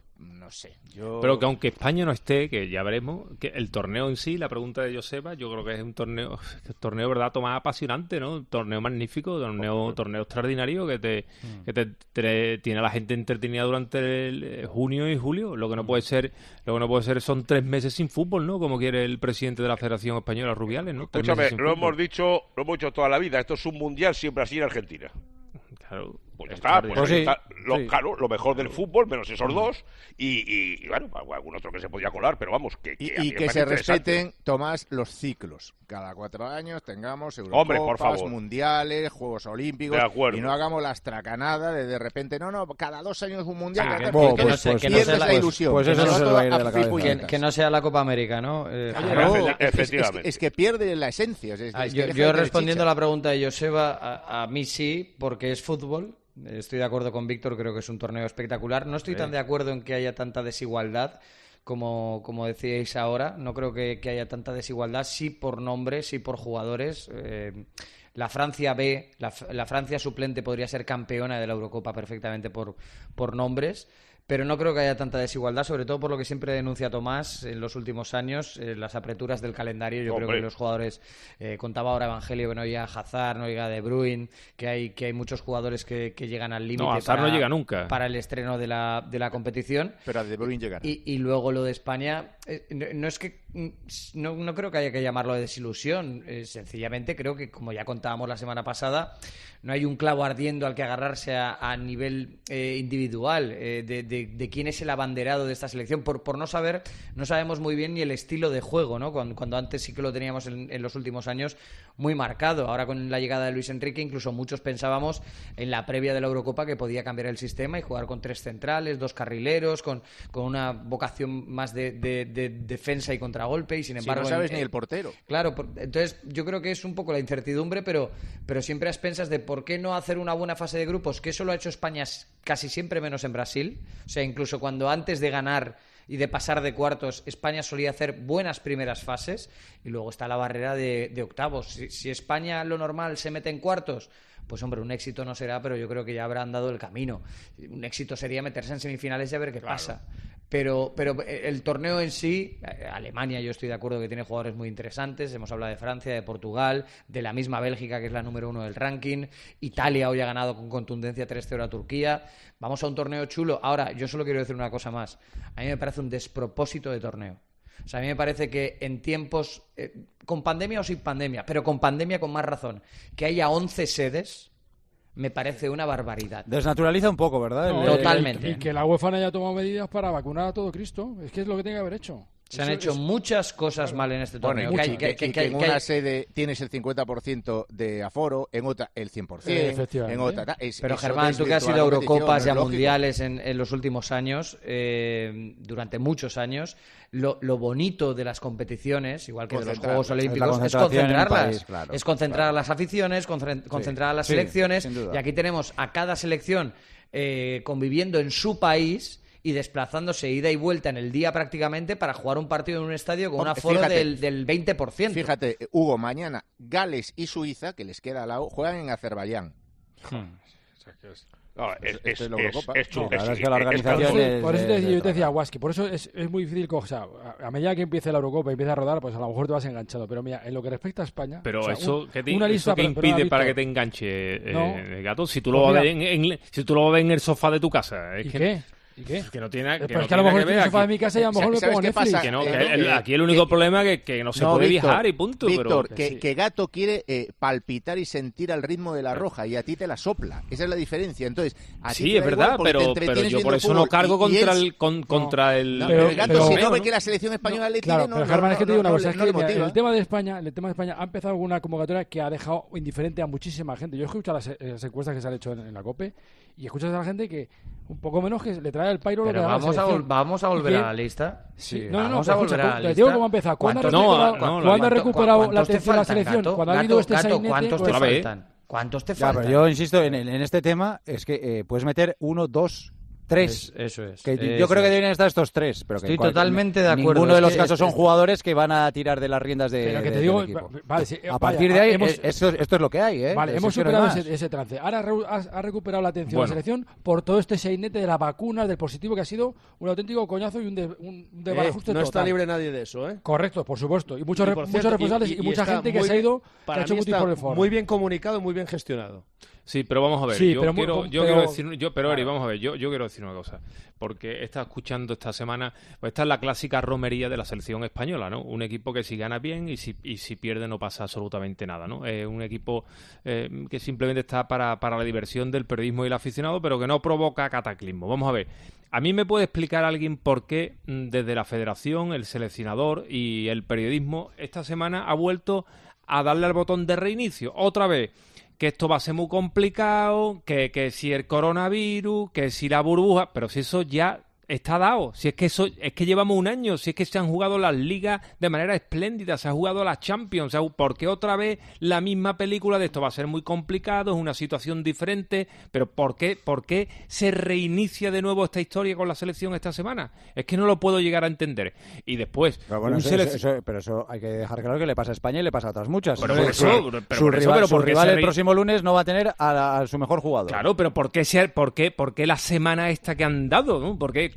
No sé, yo... Pero que aunque España no esté, que ya veremos, que el torneo en sí, la pregunta de Joseba, yo creo que es un torneo, un torneo, ¿verdad?, Tomás, apasionante, ¿no? Un torneo magnífico, torneo, torneo extraordinario que te, Mm. que te, te- tiene a la gente entretenida durante el, eh, junio y julio. Lo que no puede ser, lo que no puede ser son tres meses sin fútbol, ¿no? Como quiere el presidente de la Federación Española, Rubiales, ¿no? Tres Escúchame, meses sin lo fútbol. hemos dicho, lo hemos dicho toda la vida, esto es un mundial siempre así en Argentina. Claro. Pues ya está, pues Pues ahí sí, está lo, sí. claro, lo mejor del fútbol, menos esos dos, y, y, y, bueno, algún otro que se podía colar, pero vamos, que, que Y, a mí y me que parece se interesante. respeten, Tomás, los ciclos. Cada cuatro años tengamos Hombre, por Eurocopas, favor. mundiales, Juegos Olímpicos, De acuerdo. y no hagamos la estracanada de de repente, no, no, cada dos años un mundial. Ah, cada- que- porque que no entonces se- que no pierdes sea la la- ilusión. pues que eso nos no va se le todo va a ir de la a cabeza. fripuñetas. Que, que no sea la Copa América, ¿no? Eh, Claro, Efe- es- es, es, efectivamente. que, es que pierde la esencia. es- es Ah, que yo, deja yo de tener respondiendo chicha. a la pregunta de Joseba, a, a mí sí, porque es fútbol. Estoy de acuerdo con Víctor, creo que es un torneo espectacular. No estoy Sí. tan de acuerdo en que haya tanta desigualdad como, como decíais ahora. No creo que, que haya tanta desigualdad, sí por nombres, sí por jugadores. Eh, la Francia B, la, la Francia suplente podría ser campeona de la Eurocopa perfectamente por, por nombres. Pero no creo que haya tanta desigualdad, sobre todo por lo que siempre denuncia Tomás en los últimos años, eh, las apreturas del calendario. Yo Hombre. creo que los jugadores, eh, contaba ahora Evangelio que no llega Hazard, no llega De Bruyne, que hay, que hay muchos jugadores que, que llegan al límite No, Hazard para, no llega nunca. para el estreno de la, de la competición. Pero a De Bruyne llegará. Y, y luego lo de España, eh, no, no es que no, no creo que haya que llamarlo de desilusión. Eh, sencillamente creo que, como ya contábamos la semana pasada, no hay un clavo ardiendo al que agarrarse a, a nivel eh, individual eh, de, de, de quién es el abanderado de esta selección. Por, por no saber, no sabemos muy bien ni el estilo de juego, ¿no? Cuando, cuando antes sí que lo teníamos en, en los últimos años muy marcado. Ahora con la llegada de Luis Enrique, incluso muchos pensábamos en la previa de la Eurocopa que podía cambiar el sistema y jugar con tres centrales, dos carrileros, con, con una vocación más de, de, de defensa y contragolpe, y sin embargo... Si no sabes en, ni el portero. Claro, por, entonces yo creo que es un poco la incertidumbre, pero, pero siempre a expensas de por qué no hacer una buena fase de grupos, que eso lo ha hecho España casi siempre menos en Brasil. O sea, incluso cuando antes de ganar y de pasar de cuartos, España solía hacer buenas primeras fases, y luego está la barrera de, de octavos. Si, si España, lo normal, se mete en cuartos, pues hombre, un éxito no será, pero yo creo que ya habrán dado el camino. Un éxito sería meterse en semifinales y a ver qué claro. pasa. Pero, pero el torneo en sí, Alemania, yo estoy de acuerdo que tiene jugadores muy interesantes. Hemos hablado de Francia, de Portugal, de la misma Bélgica, que es la número uno del ranking. Italia hoy ha ganado con contundencia tres cero a Turquía. Vamos a un torneo chulo. Ahora, yo solo quiero decir una cosa más. A mí me parece un despropósito de torneo. O sea, a mí me parece que en tiempos, eh, con pandemia o sin pandemia, pero con pandemia con más razón, que haya once sedes, me parece una barbaridad. Desnaturaliza un poco, ¿verdad? No, Totalmente. Y que la UEFA no haya tomado medidas para vacunar a todo Cristo. Es que es lo que tiene que haber hecho. Se han hecho muchas cosas mal en este torneo. Bueno, que, y que, que, que, y que, que en que una hay... sede tienes el cincuenta por ciento de aforo, en otra el cien por ciento, eh, efectivamente. en otra... Es, Pero Germán, tú que has ido a Eurocopas y a Mundiales en, en los últimos años, eh, durante muchos años, lo, lo bonito de las competiciones, igual que de los Juegos Olímpicos, es concentrarlas. País, claro, es concentrar claro. a las aficiones, concentrar a las sí, selecciones, sí, y aquí tenemos a cada selección eh, conviviendo en su país y desplazándose ida y vuelta en el día prácticamente para jugar un partido en un estadio con un aforo fíjate, del, del veinte por ciento. Fíjate, Hugo, mañana Gales y Suiza, que les queda al lado, juegan en Azerbaiyán. Hmm. No, es, es, es, es, no, es que la organización es, por eso te decía, yo te decía, Waski, por eso es, es muy difícil, o sea, a, a medida que empiece la Eurocopa y empiece a rodar, pues a lo mejor te vas enganchado, pero mira, en lo que respecta a España... Pero o sea, eso, un, ¿qué te, una lista, eso que pero, impide pero para Víctor, que te enganche, eh, no, Gato? Si tú, lo vas a ver en, en, si tú lo vas a ver en el sofá de tu casa. Es ¿Y que, qué? ¿Y qué? Que no tiene, que pero no es que a lo tiene mejor que en el sofá aquí. de mi casa y a lo mejor me pongo Netflix. Pasa? Que no, que eh, el, eh, aquí el único que, problema es que, que no se no, puede Víctor, viajar y punto. Víctor, pero, que, sí. que Gato quiere eh, palpitar y sentir al ritmo de la roja y a ti te la sopla. Esa es la diferencia. Entonces, a ti sí, te es da verdad, igual pero, pero yo por eso no cargo y, contra, y él, el, con, contra no, el... No, pero, pero el Gato, pero, si no no, ve no, que la selección española no, le claro, tiene, no, pero no, Germán, no, es que te digo no, una no, cosa, no, es no que le motiva. el tema de España, el tema de España ha empezado una convocatoria que ha dejado indiferente a muchísima gente. Yo he escuchado las, las encuestas que se han hecho en, en la COPE y escuchas a la gente que un poco menos que le trae el pairo lo que da la vamos, a selección. vol- vamos a volver que, a la lista. Sí, sí. no, no, vamos no, a volver escucha, a la te lista. digo cómo ha empezado. ¿Cuándo ha recuperado, no, no, ¿cuándo ha recuperado la atención de la faltan, selección? Gato? Cuando ha Gato, habido este Gato, sainete, ¿cuántos pues, te faltan? ¿Cuántos te ya, faltan? pero yo insisto, en, en este tema es que eh, puedes meter uno, dos, tres. Es, eso es. Que eso yo creo que es. deberían estar estos tres. Pero que Estoy cual, totalmente de acuerdo. Ninguno de es los que casos es, son es, jugadores que van a tirar de las riendas de, pero que de, te digo, del equipo. vale, sí, a vaya, partir de ahí, hemos, es, esto, esto es lo que hay, ¿eh? Vale, es hemos que no superado hay ese, ese trance. Ahora re, ha, ha recuperado la atención bueno. de la selección por todo este sainete de la vacuna, del positivo, que ha sido un auténtico coñazo y un, de, un desbarajuste eh, no total. está libre nadie de eso, ¿eh? Correcto, por supuesto. Y muchos, y re, por muchos cierto, responsables y, y, y mucha gente que se ha ido, que ha hecho mucho por el foro. Muy bien comunicado y muy bien gestionado. Sí, pero vamos a ver, sí, yo, pero, quiero, pero, yo pero, quiero decir, yo, pero Eri, vamos a ver, yo, yo quiero decir una cosa, porque he estado escuchando esta semana, pues esta es la clásica romería de la selección española, ¿no? Un equipo que si gana bien y si, y si pierde no pasa absolutamente nada, ¿no? Es un equipo eh, que simplemente está para, para la diversión del periodismo y el aficionado, pero que no provoca cataclismo. Vamos a ver, a mí me puede explicar alguien por qué desde la federación, el seleccionador y el periodismo esta semana ha vuelto a darle al botón de reinicio, otra vez. Que esto va a ser muy complicado, que, que si el coronavirus, que si la burbuja, pero si eso ya está dado, si es que eso es que llevamos un año, si es que se han jugado las ligas de manera espléndida, se ha jugado las Champions, o sea, ¿por qué otra vez la misma película de esto va a ser muy complicado, es una situación diferente, pero ¿por qué, por qué se reinicia de nuevo esta historia con la selección esta semana? Es que no lo puedo llegar a entender. Y después, pero, bueno, un eso, selec... eso, eso, pero eso hay que dejar claro que le pasa a España y le pasa a otras muchas. Pero su, por eso, su, pero su por eso, rival, pero su ¿por qué rival se el re... próximo lunes no va a tener a, a, a su mejor jugador. Claro, pero ¿por qué, se, por qué, por qué la semana esta que han dado? ¿No? ¿Por qué,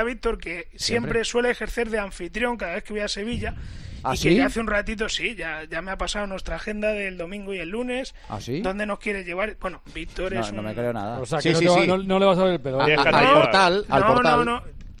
a Víctor que siempre, siempre suele ejercer de anfitrión cada vez que voy a Sevilla. ¿Ah, y sí? que ya hace un ratito, sí, ya, ya me ha pasado nuestra agenda del domingo y el lunes. ¿Ah, sí? ¿Dónde nos quiere llevar? Bueno, Víctor no, es un... No me creo nada. O sea, Sí, que sí, no, te sí. va- no, no le vas a ver el pedo. A- ¿eh? a- al portal, al no, portal. no, no.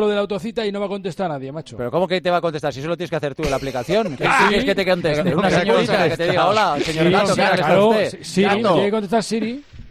lo de la autocita y no me ha contestado nadie, macho. Pero ¿cómo que te va a contestar? Si eso lo tienes que hacer tú en la aplicación. ¿Qué Sí. quieres que te conteste? Pero Una no me ha señorita que te diga, hola, señor Sí, Gato, sí, ¿qué haces claro, usted? Siri, Gato. tiene que contestar Siri.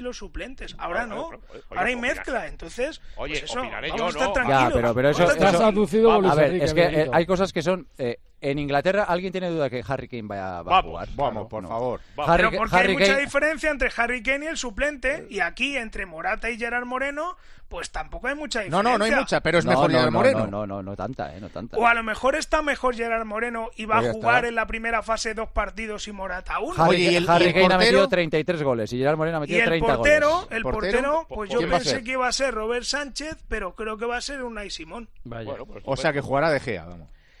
y los suplentes. Ahora no. Oye, oye, Ahora hay opinar. mezcla. Entonces, Oye, pues eso, opinaré vamos yo, a estar ¿no? tranquilos. Ya, pero, pero eso, Vamos a estar eso- tranquilos. a ver, es que eh, hay cosas que son eh, en Inglaterra. ¿Alguien tiene duda que Harry Kane vaya, va a jugar? Vamos, por favor. Harry, Pero porque Harry hay mucha Kane- diferencia entre Harry Kane y el suplente, y aquí entre Morata y Gerard Moreno, pues tampoco hay mucha No, diferencia. no, no hay mucha, pero es No, mejor no, Gerard no, Moreno. No, no, no, no tanta, eh, no tanta. O a lo mejor está mejor Gerard Moreno y va Pues ya a jugar está. en la primera fase dos partidos y Morata uno. Harry, Harry Kane ha metido treinta y tres goles y Gerard Moreno ha Y metido el treinta portero, goles. el portero, pues yo ¿Quién va a pensé ser? que iba a ser Robert Sánchez, pero creo que va a ser Unai Simón. O sea, que jugará De Gea, vamos.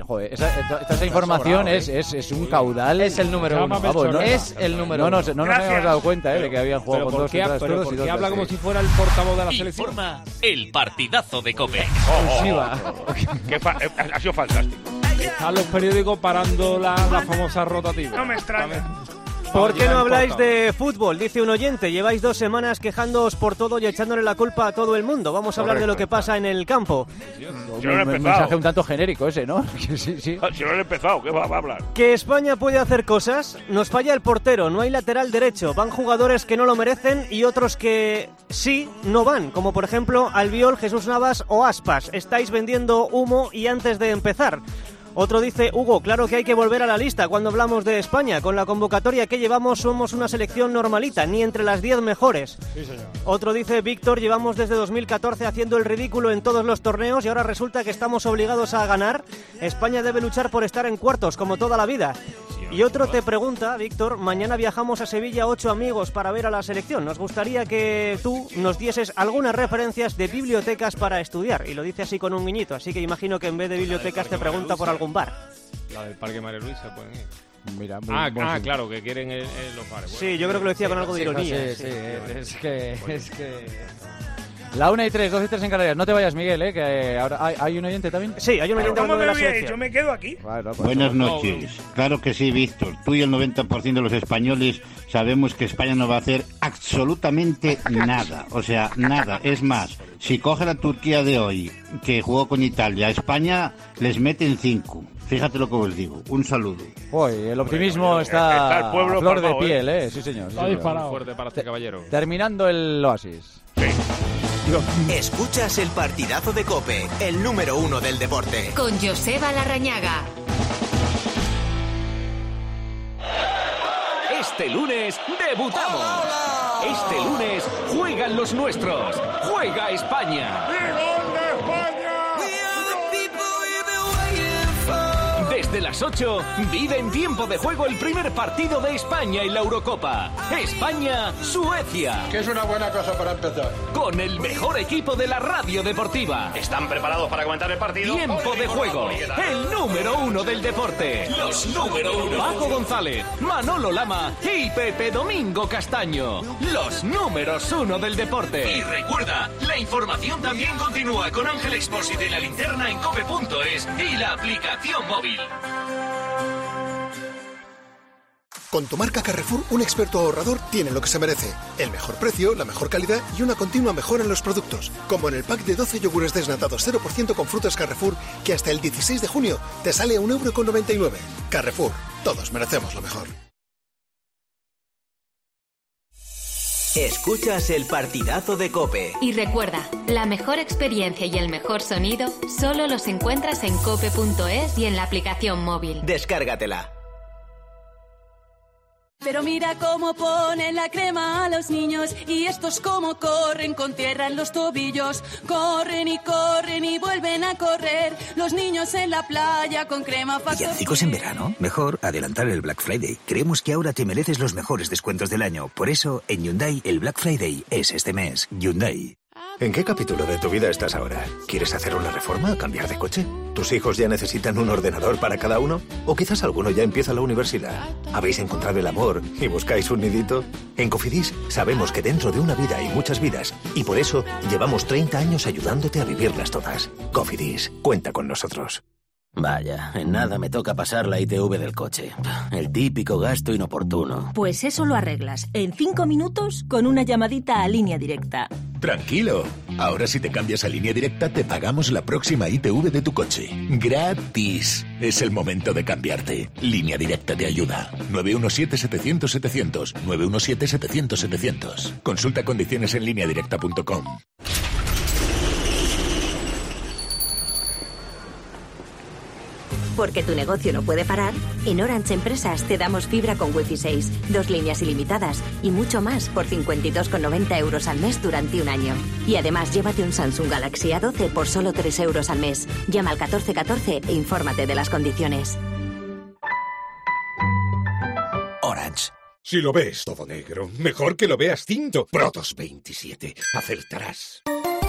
joder, esa, esta, esta información es, es, es un caudal. Es el número uno. Vamos, no, es el número no, uno. No, no, no nos habíamos dado cuenta eh, de que habían jugado con dos entradas pero todos ¿por y qué dos habla de como seis? si fuera el portavoz de la selección? Informa el partidazo de COPE. Qué fa- eh, ha sido fantástico. Están los periódicos parando la, la famosa rotativa. No me extraña. ¿Por qué no habláis de fútbol? Dice un oyente. Lleváis dos semanas quejándoos por todo y echándole la culpa a todo el mundo. Vamos a hablar de lo que pasa en el campo. Si no he Un empezado. mensaje un tanto genérico ese, ¿no? Sí, sí. Si no he empezado, ¿qué va a hablar? Que España puede hacer cosas. Nos falla el portero, no hay lateral derecho. Van jugadores que no lo merecen y otros que sí no van, como por ejemplo Albiol, Jesús Navas o Aspas. Estáis vendiendo humo y antes de empezar. Otro dice, Hugo, claro que hay que volver a la lista cuando hablamos de España. Con la convocatoria que llevamos somos una selección normalita, ni entre las diez mejores. Sí, señor. Otro dice, Víctor, llevamos desde dos mil catorce haciendo el ridículo en todos los torneos y ahora resulta que estamos obligados a ganar. España debe luchar por estar en cuartos, como toda la vida. Y otro te pregunta, Víctor, mañana viajamos a Sevilla ocho amigos para ver a la selección. Nos gustaría que tú nos dieses algunas referencias de bibliotecas para estudiar. Y lo dice así con un guiñito, así que imagino que en vez de bibliotecas te pregunta por algún bar. La del Parque María Luisa pueden ir. Mira, muy, ah, muy ah bien. Claro, que quieren el, el, los bares. Bueno, sí, yo creo que lo decía con algo de sí, ironía. Sí, sí, sí, es que... Es que... La una y tres, dos y tres en Canarias. No te vayas, Miguel, ¿eh? Que ahora hay, hay un oyente también. Sí, hay un oyente ¿Cómo de me la voy a ir? selección. Yo me quedo aquí. Bueno, pues Buenas no, noches. Claro que sí, Víctor. Tú y el noventa por ciento de los españoles sabemos que España no va a hacer absolutamente nada. O sea, nada. Es más, si coge la Turquía de hoy, que jugó con Italia, España les meten cinco. Fíjate lo que os digo. Un saludo. Uy, el optimismo está, está el pueblo a flor palmado, de piel, ¿eh? Sí, señor. Está sí, disparado. Fuerte para este caballero. Terminando el Oasis. Escuchas el partidazo de COPE, el número uno del deporte. Con Joseba Larrañaga. Este lunes debutamos. Este lunes juegan los nuestros. Juega España. Desde las ocho, vive en tiempo de juego el primer partido de España en la Eurocopa. España-Suecia. Que es una buena cosa para empezar. Con el mejor equipo de la radio deportiva. ¿Están preparados para comentar el partido? Tiempo de juego. El número uno del deporte. Los número uno. Paco González, Manolo Lama y Pepe Domingo Castaño. Los números uno del deporte. Y recuerda, la información también continúa con Ángel Expósito y la linterna en cope punto es y la aplicación móvil. Con tu marca Carrefour, un experto ahorrador tiene lo que se merece. El mejor precio, la mejor calidad y una continua mejora en los productos. Como en el pack de doce yogures desnatados cero por ciento con frutas Carrefour, que hasta el dieciséis de junio te sale a un euro con noventa y nueve. Carrefour, todos merecemos lo mejor. Escuchas el partidazo de COPE. Y recuerda, la mejor experiencia y el mejor sonido solo los encuentras en cope punto es y en la aplicación móvil. Descárgatela. Pero mira cómo ponen la crema a los niños y estos cómo corren con tierra en los tobillos. Corren y corren y vuelven a correr los niños en la playa con crema Factor. ¿Villancicos en verano? Mejor adelantar el Black Friday. Creemos que ahora te mereces los mejores descuentos del año. Por eso, en Hyundai, el Black Friday es este mes. Hyundai. ¿En qué capítulo de tu vida estás ahora? ¿Quieres hacer una reforma o cambiar de coche? ¿Tus hijos ya necesitan un ordenador para cada uno? ¿O quizás alguno ya empieza la universidad? ¿Habéis encontrado el amor y buscáis un nidito? En Cofidis sabemos que dentro de una vida hay muchas vidas y por eso llevamos treinta años ayudándote a vivirlas todas. Cofidis, cuenta con nosotros. Vaya, en nada me toca pasar la I T V del coche. El típico gasto inoportuno. Pues eso lo arreglas en cinco minutos con una llamadita a Línea Directa. Tranquilo. Ahora si te cambias a Línea Directa te pagamos la próxima I T V de tu coche. Gratis. Es el momento de cambiarte. Línea Directa te ayuda. nueve uno siete, setecientos, setecientos. nueve uno siete, setecientos, setecientos. Consulta condiciones en línea directa punto com. Porque tu negocio no puede parar, en Orange Empresas te damos fibra con Wi-Fi seis, dos líneas ilimitadas y mucho más por cincuenta y dos con noventa euros al mes durante un año. Y además llévate un Samsung Galaxy A doce por solo tres euros al mes. Llama al catorce catorce e infórmate de las condiciones. Orange. Si lo ves todo negro, mejor que lo veas tinto. Protos veintisiete. Acertarás.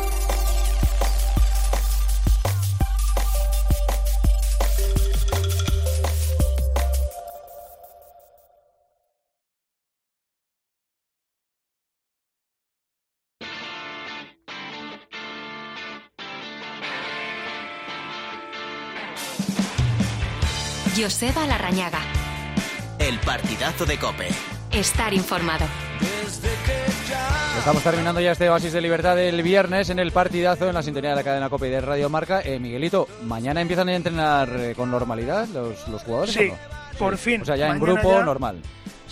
Joseba Larrañaga. El partidazo de COPE. Estar informado. Estamos terminando ya este Oasis de Libertad del viernes en el partidazo en la sintonía de la cadena COPE y de Radio Marca. Eh, Miguelito, ¿mañana empiezan a entrenar eh, con normalidad los, los jugadores? Sí, ¿o no? por sí. fin. O sea, ya en Mañana grupo ya... normal.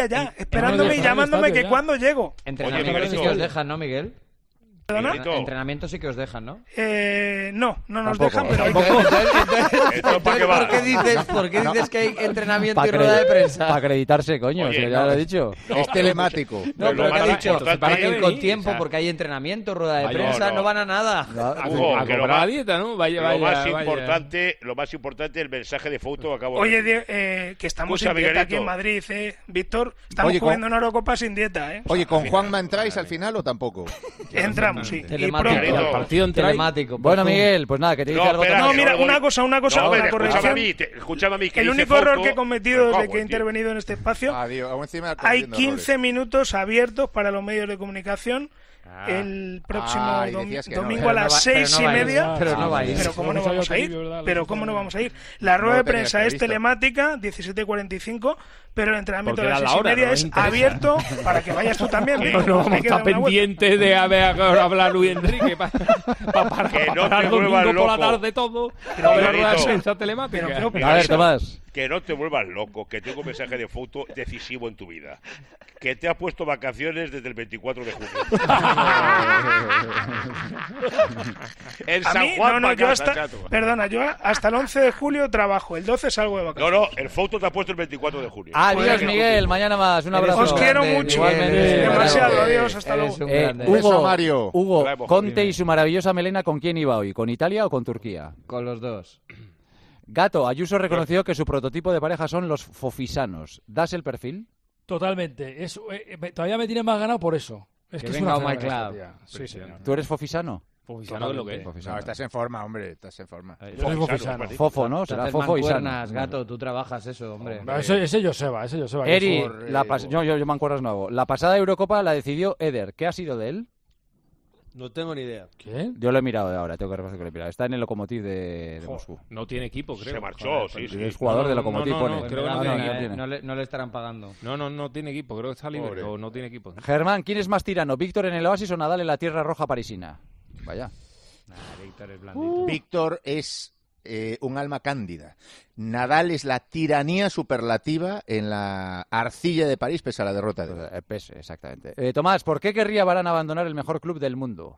Sevilla ya, esperándome y llamándome que cuándo llego. Entrenamiento sí que os dejan, ¿no, Miguel? ¿Perdona? Entrenamiento sí que os dejan, ¿no? Eh, no, no nos Tampoco. dejan, pero... Entonces, ¿por qué dices, ¿por qué dices que hay entrenamiento y rueda de prensa? Para acreditarse, coño, Oye, si ya no, lo he dicho. No, es telemático. No, pero lo que ha más dicho, importante- para que Hay que con venir, tiempo, o sea, porque hay entrenamiento, rueda de Vaya, prensa, no, no van a nada. Hugo, a que lo cobrar más- la dieta, ¿no? Vaya, lo vaya, más vaya. importante, lo más importante, el mensaje de foto que acabo Oye, de Die- eh, que estamos Escucha, en dieta aquí Miguelito. en Madrid, ¿eh? Víctor, estamos Oye, con- jugando una Eurocopa sin dieta, ¿eh? Oye, ¿con Juanma entráis al final o tampoco? Entramos. sí. Telemático. Y pronto. El partido en telemático. Bueno, Miguel, pues nada, que te dice No, algo espera, también. No, mira, voy- una cosa, una cosa, No, una escúchame corrección. a mí, te- escúchame a mí, que El dice único error foto, que he cometido pero desde vamos, que he tío. intervenido en este espacio, Ah, digo, aún encima hay cometiendo quince errores. minutos abiertos para los medios de comunicación el próximo Ah, y dom- decías que no, domingo pero a no las va- pero seis no y va a ir, media. pero no va a ir. Pero cómo no Hemos vamos a ir, sabido, ¿verdad? pero cómo no vamos a ir. La rueda No de lo tenías prensa es previsto. telemática, diecisiete cuarenta y cinco, pero el entrenamiento Porque a las era seis la hora, y media no es me interesa. abierto para que vayas tú también. No, Vico. no, vamos a Hay que dar estar una vuelta. pendientes de a ver a hablar Luis Enrique para pa, pa, Que no parar te domingo vuelvas por la loco. tarde todo. No ver la rueda de Benito. prensa telemática. Pero creo A ver, Tomás. Que no te vuelvas loco, que tengo un mensaje de foto decisivo en tu vida. Que te has puesto vacaciones desde el veinticuatro de junio. en A San mí, Juan no, no, pa' yo casa, hasta, chato. perdona, yo hasta el once de julio trabajo, el doce salgo de No, vacaciones. no, el foto te ha puesto el veinticuatro de junio. Adiós, Miguel. Mañana más. Un abrazo. Os quiero mucho. Igualmente. Demasiado, Bravo. adiós, hasta Eres luego. un Eh, grande. Un beso Hugo, a Mario. Hugo, Traemos, Conte Javier. y su maravillosa melena, ¿con quién iba hoy? ¿Con Italia o con Turquía? Con los dos. Gato, Ayuso reconoció que su prototipo de pareja son los fofisanos. ¿Das el perfil? Totalmente. Es, eh, me- todavía me tiene más ganado por eso. Es Que que, es venga una All My fenómena Club. esta tía. Sí, señor. ¿Tú eres fofisano? Fofisano es lo que es. No, estás en forma, hombre, estás en forma. Yo soy fofisano. Fofo, ¿no? Te Será haces fofo y sano. mancuernas, Gato, tú trabajas eso, hombre. No, ese, ese Joseba, ese Joseba. que Eri, es- por, la eh, pas- yo, yo, yo me acuerdo nuevo. La pasada Eurocopa la decidió Eder. ¿Qué ha sido de él? No tengo ni idea. ¿Qué? Yo lo he mirado ahora, tengo que reconocer que lo he mirado. Está en el Lokomotiv de, de Moscú. No tiene equipo, creo. Se marchó, Joder, sí, pues- sí. Es jugador No, de no, Lokomotiv, no, no, pone. no, creo que Ah, no no, tiene, no Eh, tiene. no, le, no le estarán pagando. No, no, no tiene equipo. Creo que está libre, Pobre. o no tiene equipo. Germán, ¿quién es más tirano? ¿Víctor en el Oasis o Nadal en la Tierra Roja parisina? Vaya. Nah, Víctor es blandito. Víctor es eh, un alma cándida. Nadal es la tiranía superlativa en la arcilla de París pese a la derrota de hoy. Eh, pese, exactamente. Eh, Tomás, ¿por qué querría Varane abandonar el mejor club del mundo?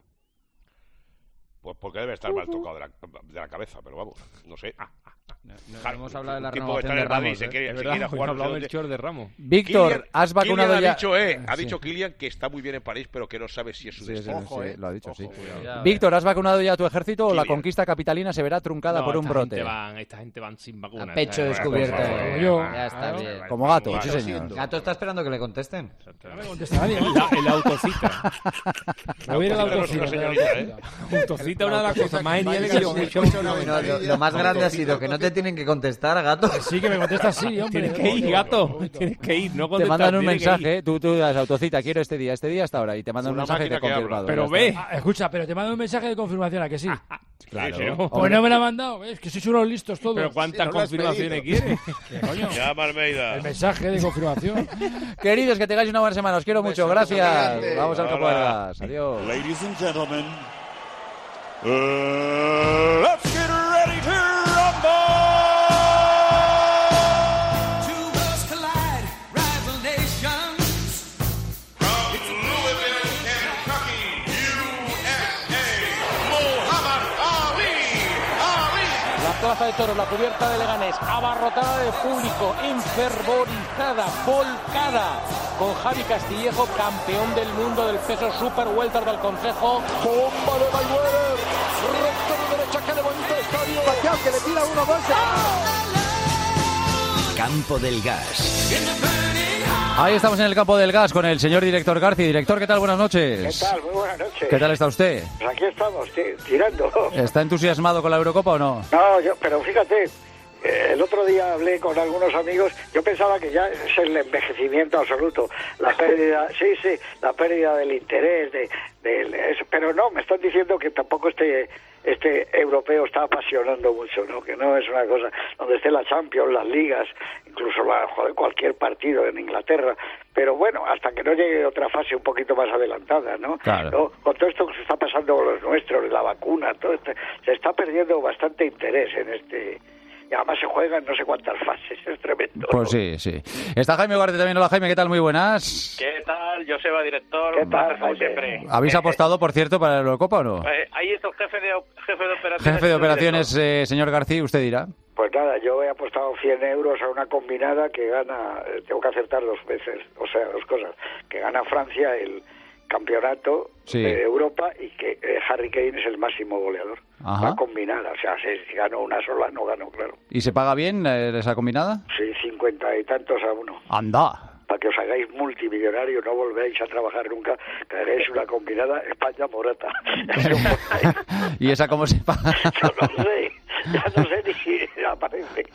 Pues porque debe estar mal tocado de la, de la cabeza, pero vamos, no sé. Ah, No, no Claro, hemos hablado de la un tipo que está renovación en de el Madrid Ramos. se ¿eh? quiere, Es se verdad, quiere hoy jugar no no sé hablaba dónde. del Chor de Ramos. Víctor, Kylian- ¿has vacunado Kylian ya? ha dicho, eh, ha Sí. dicho Kylian que está muy bien en París, pero que no sabe si es su Sí, sí, destino. sí, Ojo, eh. lo ha dicho, sí. Ojo, cuidado. Ya, Víctor, ¿has vacunado ya a tu ejército o la Kylian. conquista capitalina se verá truncada No, por un esta brote? Gente van, esta gente van sin vacuna. A pecho esta- descubierto. por favor. eh. Yo. Ya está Claro. bien. Como gato, Vale. sí señor. Gato está esperando que le contesten. No me contesta nadie, ¿no? La- el autocita. Me voy a ir a la Autocita no es una autocita. señorita, ¿eh? Autocita es una de las cosas más geniales que yo he hecho. No, lo, lo más grande ha sido que no te tienen que contestar, Gato. Sí, que me contesta sí, hombre. Tienes que ir, gato. Tienes que ir, no Te contestar. mandan un tienes que ir. mensaje, ¿eh? tú, tú das autocita, quiero este día, este día hasta ahora, y te mandan un Una mensaje de máquina que confirmado. Pero ya ve. está. Ah, escucha, pero te mando un mensaje de confirmación, ¿a que sí? Claro. Sí, sí. Pues no me la han mandado, es que sois unos listos todos. Pero ¿cuántas no lo has confirmaciones pedido. quieres? ¿Qué coño? Llama Almeida. El mensaje de confirmación. Queridos, que tengáis una buena semana, os quiero Un mucho, beso, gracias. gigante. Vamos al campo de gas, adiós. Ladies and gentlemen, uh, let's get ready to rumble! Two worlds collide, rival nations. From Louisville, Kentucky, U S A, Muhammad Ali. Ali. La plaza de toros, la cubierta de Leganés, abarrotada de público, enfervorizada, volcada, con Javi Castillejo, campeón del mundo del peso super welter del Consejo. Bomba de Mayweather. Recto de derecha que levanta el estadio. Pacquiao que le tira uno más. Campo del Gas. Ahí estamos en el campo del gas con el señor director García. Director, ¿qué tal? Buenas noches. ¿Qué tal? Muy buenas noches. ¿Qué tal está usted? Pues aquí estamos, ti- tirando. ¿Está entusiasmado con la Eurocopa o no? No, yo, pero fíjate, eh, el otro día hablé con algunos amigos, yo pensaba que ya es el envejecimiento absoluto, la pérdida, sí, sí, la pérdida del interés, de, del- eso, pero no, me están diciendo que tampoco este este europeo está apasionando mucho, ¿no? Que no es una cosa donde esté la Champions, las ligas, incluso la, joder, cualquier partido en Inglaterra, pero bueno, hasta que no llegue otra fase un poquito más adelantada, ¿no? Claro. ¿No? Con todo esto que se está pasando con los nuestros, la vacuna, todo este, se está perdiendo bastante interés en este. Y además se juegan no sé cuántas fases, es tremendo. Pues sí, sí. Está Jaime Ugarte también. Hola Jaime, ¿qué tal? Muy buenas. ¿Qué tal, Joseba, director? ¿Qué tal, Placer, como Jaime? siempre. ¿Habéis Eh, apostado, por cierto, para la Eurocopa o no? eh, ahí está el jefe de, jefe de operaciones. Jefe de y operaciones, director. eh, señor García, usted dirá. Pues nada, yo he apostado cien euros a una combinada que gana, eh, tengo que acertar dos veces, o sea, dos cosas, que gana Francia el campeonato Sí. de Europa y que eh, Harry Kane es el máximo goleador. Ajá. La combinada, o sea, si, si ganó una sola, no ganó, claro. ¿Y se paga bien eh, esa combinada? Sí, cincuenta y tantos a uno. Anda. para que os hagáis multimillonarios, no volvéis a trabajar nunca, que hagáis una combinada España-Morata. ¿Y esa cómo se paga? Yo no sé, ya no sé ni si aparece.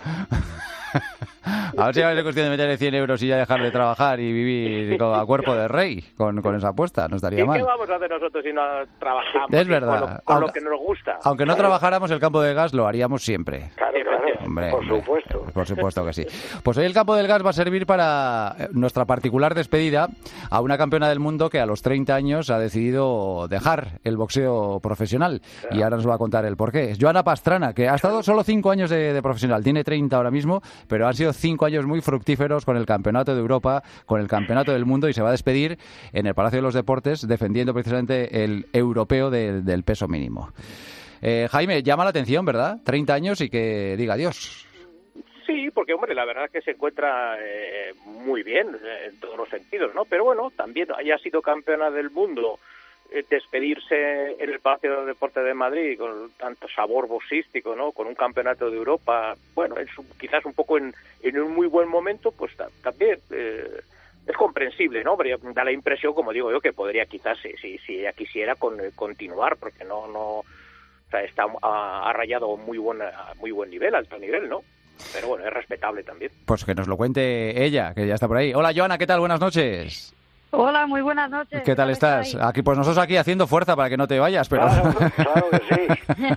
A ver si es cuestión de meterle cien euros y ya dejar de trabajar y vivir a cuerpo de rey con, con esa apuesta, no estaría ¿Y mal. qué vamos a hacer nosotros si no trabajamos? Es verdad. Con, lo, con aunque, lo que nos gusta. Aunque no trabajáramos, el campo del gas lo haríamos siempre. Claro, claro. Hombre, por hombre, supuesto. Por supuesto que sí. Pues hoy el campo del gas va a servir para nuestra particular despedida a una campeona del mundo que a los treinta años ha decidido dejar el boxeo profesional. Claro. Y ahora nos va a contar el porqué. Es Joana Pastrana, que ha estado solo cinco años de, de profesional. Tiene treinta ahora mismo, pero han sido cinco años muy fructíferos con el Campeonato de Europa, con el Campeonato del Mundo, y se va a despedir en el Palacio de los Deportes defendiendo precisamente el europeo de, del peso mínimo. Eh, Jaime, llama la atención, ¿verdad? treinta años y que diga adiós. Sí, porque, hombre, la verdad es que se encuentra eh, muy bien eh, en todos los sentidos, ¿no? Pero bueno, también haya sido campeona del mundo, eh, despedirse en el Palacio de Deportes de Madrid con tanto sabor boxístico, ¿no? Con un campeonato de Europa, bueno, es un, quizás un poco en, en un muy buen momento, pues ta, también eh, es comprensible, ¿no? Pero da la impresión, como digo yo, que podría quizás, si, si, si ella quisiera, con, continuar, porque no... no o sea, está ha, ha rayado muy buen, muy buen nivel, alto nivel, ¿no? Pero bueno, es respetable también. Pues que nos lo cuente ella, que ya está por ahí. Hola, Joana, ¿qué tal? Buenas noches. Hola, muy buenas noches. ¿Qué tal estás? Aquí, pues nosotros aquí haciendo fuerza para que no te vayas, pero... Claro, claro que sí.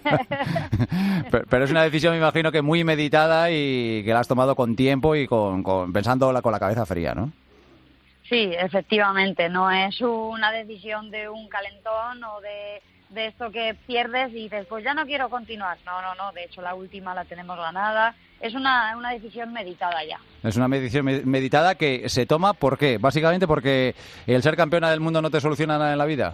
pero, pero es una decisión, me imagino, que muy meditada y que la has tomado con tiempo y con, con pensándola con la cabeza fría, ¿no? Sí, efectivamente. No es una decisión de un calentón o de... de esto que pierdes y dices, pues ya no quiero continuar. No, no, no, de hecho la última la tenemos ganada. Es una, una decisión meditada ya. Es una decisión meditada que se toma, ¿por qué? Básicamente porque el ser campeona del mundo no te soluciona nada en la vida.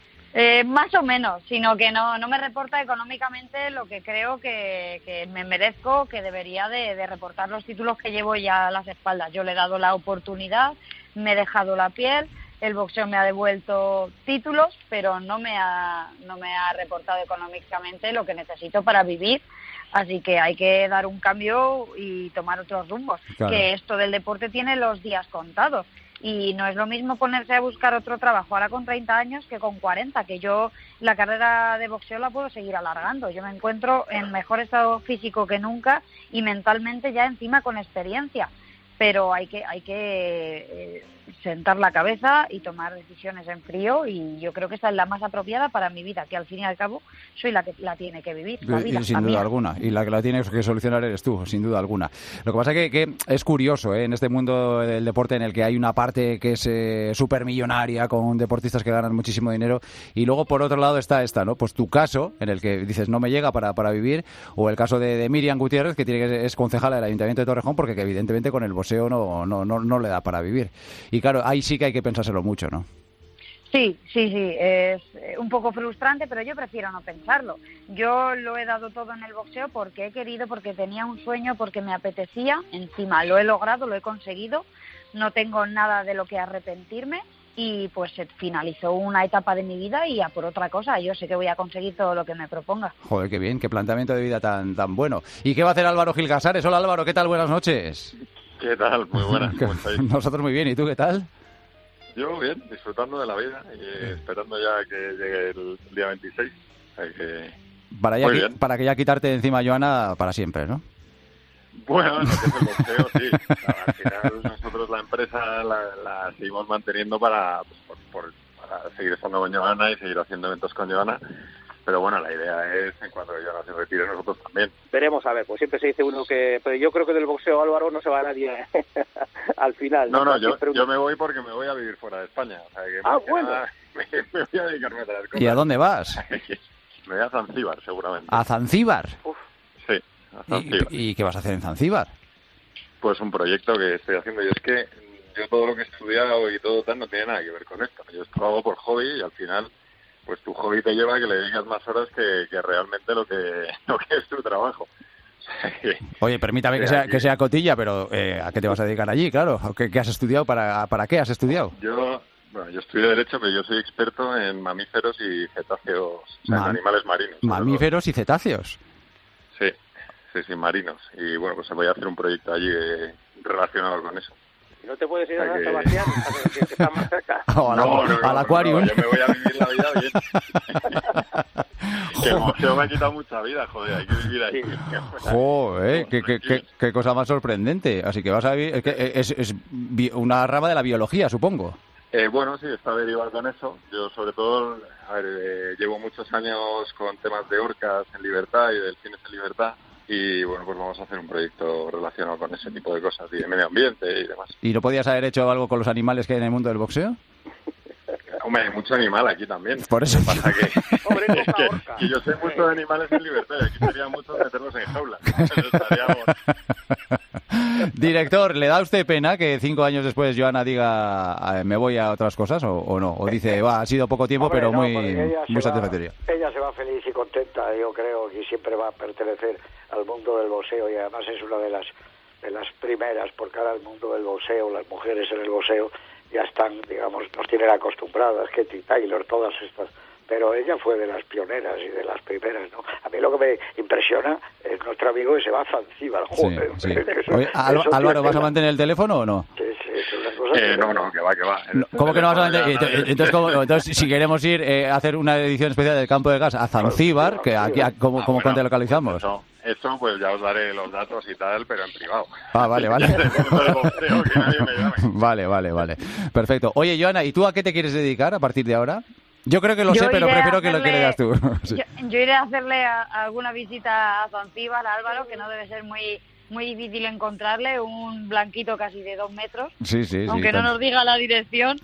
Eh, más o menos, sino que no, no me reporta económicamente lo que creo que, que me merezco, que debería de, de reportar los títulos que llevo ya a las espaldas. Yo le he dado la oportunidad, me he dejado la piel. El boxeo me ha devuelto títulos, pero no me ha no me ha reportado económicamente lo que necesito para vivir. Así que hay que dar un cambio y tomar otros rumbos. Claro. Que esto del deporte tiene los días contados. Y no es lo mismo ponerse a buscar otro trabajo ahora con treinta años que con cuarenta, que yo la carrera de boxeo la puedo seguir alargando. Yo me encuentro en mejor estado físico que nunca y mentalmente ya encima con experiencia. Pero hay que hay que eh, sentar la cabeza y tomar decisiones en frío, y yo creo que esta es la más apropiada para mi vida, que al fin y al cabo soy la que la tiene que vivir, la vida, y sin la duda mía. alguna, y la que la tienes que solucionar eres tú, sin duda alguna. Lo que pasa es que, que es curioso, ¿eh? En este mundo del deporte en el que hay una parte que es eh, supermillonaria, con deportistas que ganan muchísimo dinero, y luego por otro lado está esta, ¿no? Pues tu caso, en el que dices no me llega para, para vivir, o el caso de, de Miriam Gutiérrez, que tiene que es concejala del Ayuntamiento de Torrejón, porque que evidentemente con el boxeo no, no, no, no le da para vivir. Y claro, ahí sí que hay que pensárselo mucho, ¿no? Sí, sí, sí, es un poco frustrante, pero yo prefiero no pensarlo. Yo lo he dado todo en el boxeo porque he querido, porque tenía un sueño, porque me apetecía. Encima lo he logrado, lo he conseguido. No tengo nada de lo que arrepentirme y pues se finalizó una etapa de mi vida y a por otra cosa. Yo sé que voy a conseguir todo lo que me proponga. Joder, qué bien, qué planteamiento de vida tan tan bueno. ¿Y qué va a hacer Álvaro Gil Casares? Hola Álvaro, ¿qué tal? Buenas noches. ¿Qué tal? Muy buenas, ¿cómo estáis? Nosotros muy bien, ¿y tú qué tal? Yo bien, disfrutando de la vida y esperando ya que llegue el día veintiséis. O sea que... Para, ya, para que ya quitarte de encima, Joana, para siempre, ¿no? Bueno, lo que es el boxeo, sí. Al final nosotros la empresa la, la seguimos manteniendo para, pues, por, por, para seguir estando con Joana y seguir haciendo eventos con Joana. Pero bueno, la idea es, en cuanto Joana se retire, nosotros también. Veremos, a ver, pues siempre se dice uno que... Pero yo creo que del boxeo, Álvaro, no se va a nadie al final. No, no, yo, yo me voy porque me voy a vivir fuera de España. O sea, que ah, bueno. Me, me voy a dedicarme a otras cosas. ¿Y a dónde vas? Me voy a Zanzíbar, seguramente. ¿A Zanzíbar? Uf. Sí, a Zanzíbar. ¿Y, ¿Y qué vas a hacer en Zanzíbar? Pues un proyecto que estoy haciendo. Y es que yo todo lo que he estudiado y todo tal no tiene nada que ver con esto. Yo esto lo hago por hobby y al final... pues tu hobby te lleva a que le dedicas más horas que, que realmente lo que lo que es tu trabajo. Oye, permítame que sea, que sea cotilla, pero eh, ¿a qué te vas a dedicar allí? Claro, ¿qué, qué has estudiado? ¿Para, ¿Para qué has estudiado? Yo bueno, yo estudio Derecho, pero yo soy experto en mamíferos y cetáceos, o sea, Ma- en animales marinos. Mamíferos y cetáceos. Sí, sí, sí, marinos. Y bueno, pues voy a hacer un proyecto allí eh, relacionado con eso. Y no te puedes ir a O sea San que- Sebastián, a- que, que está más cerca. O a la- No, no, no, al Aquarium. no, yo me voy a vivir la vida bien. Que el boxeo me ha quitado mucha vida, joder, hay que vivir ahí. Joder, qué, qué, qué, qué cosa más sorprendente. Así que vas a vivir... Es, que es, es bi- una rama de la biología, supongo. Eh, bueno, sí, está derivado con eso. Yo, sobre todo, a ver, eh, llevo muchos años con temas de orcas en libertad y delfines en libertad. Y bueno, pues vamos a hacer un proyecto relacionado con ese tipo de cosas y de medio ambiente y demás. ¿Y no podías haber hecho algo con los animales que hay en el mundo del boxeo? Hombre, hay mucho animal aquí también. Por eso. Lo que pasa que, es que, que yo sé mucho de animales en libertad y aquí sería mucho meterlos en jaulas. Entonces estaríamos... Director, ¿le da usted pena que cinco años después Joana diga "Ah, me voy a otras cosas o, o no? O dice, va, ha sido poco tiempo, Hombre, pero no, muy, porque ella se muy va- satisfactorio? Ella se va feliz y contenta, yo creo que siempre va a pertenecer al mundo del boxeo y además es una de las de las primeras, porque ahora el mundo del boxeo, las mujeres en el boxeo ya están, digamos, nos tienen acostumbradas, Katie Taylor, todas estas, pero ella fue de las pioneras y de las primeras, ¿no? A mí lo que me impresiona es nuestro amigo que se va a Zanzíbar, Sí, joder. sí. Eso- Oye, Al- eso Álvaro, tiene ¿vas a la- mantener el teléfono o no? Sí, sí, es una cosa Eh, que- no, no, que va, que va. ¿Cómo que no vas a mantener? Ent- Entonces, ¿cómo- entonces si queremos ir eh, a hacer una edición especial del Campo de Gas a Zanzíbar, que aquí, a- ¿cómo, Ah, cómo bueno, te localizamos? Eso, eso, pues ya os daré los datos y tal, pero en privado. Ah, vale, vale. Dependiendo del boxeo, que nadie me llame. Vale, vale, vale. Perfecto. Oye, Joana, ¿y tú a qué te quieres dedicar a partir de ahora? Yo creo que lo Yo sé, pero iré a prefiero que lo que le das tú. Sí. Yo, yo iré a hacerle a- alguna visita a Zanzíbar, a Álvaro, que no debe ser muy muy difícil encontrarle, un blanquito casi de dos metros, Sí, sí, sí. aunque no tan- nos diga la dirección.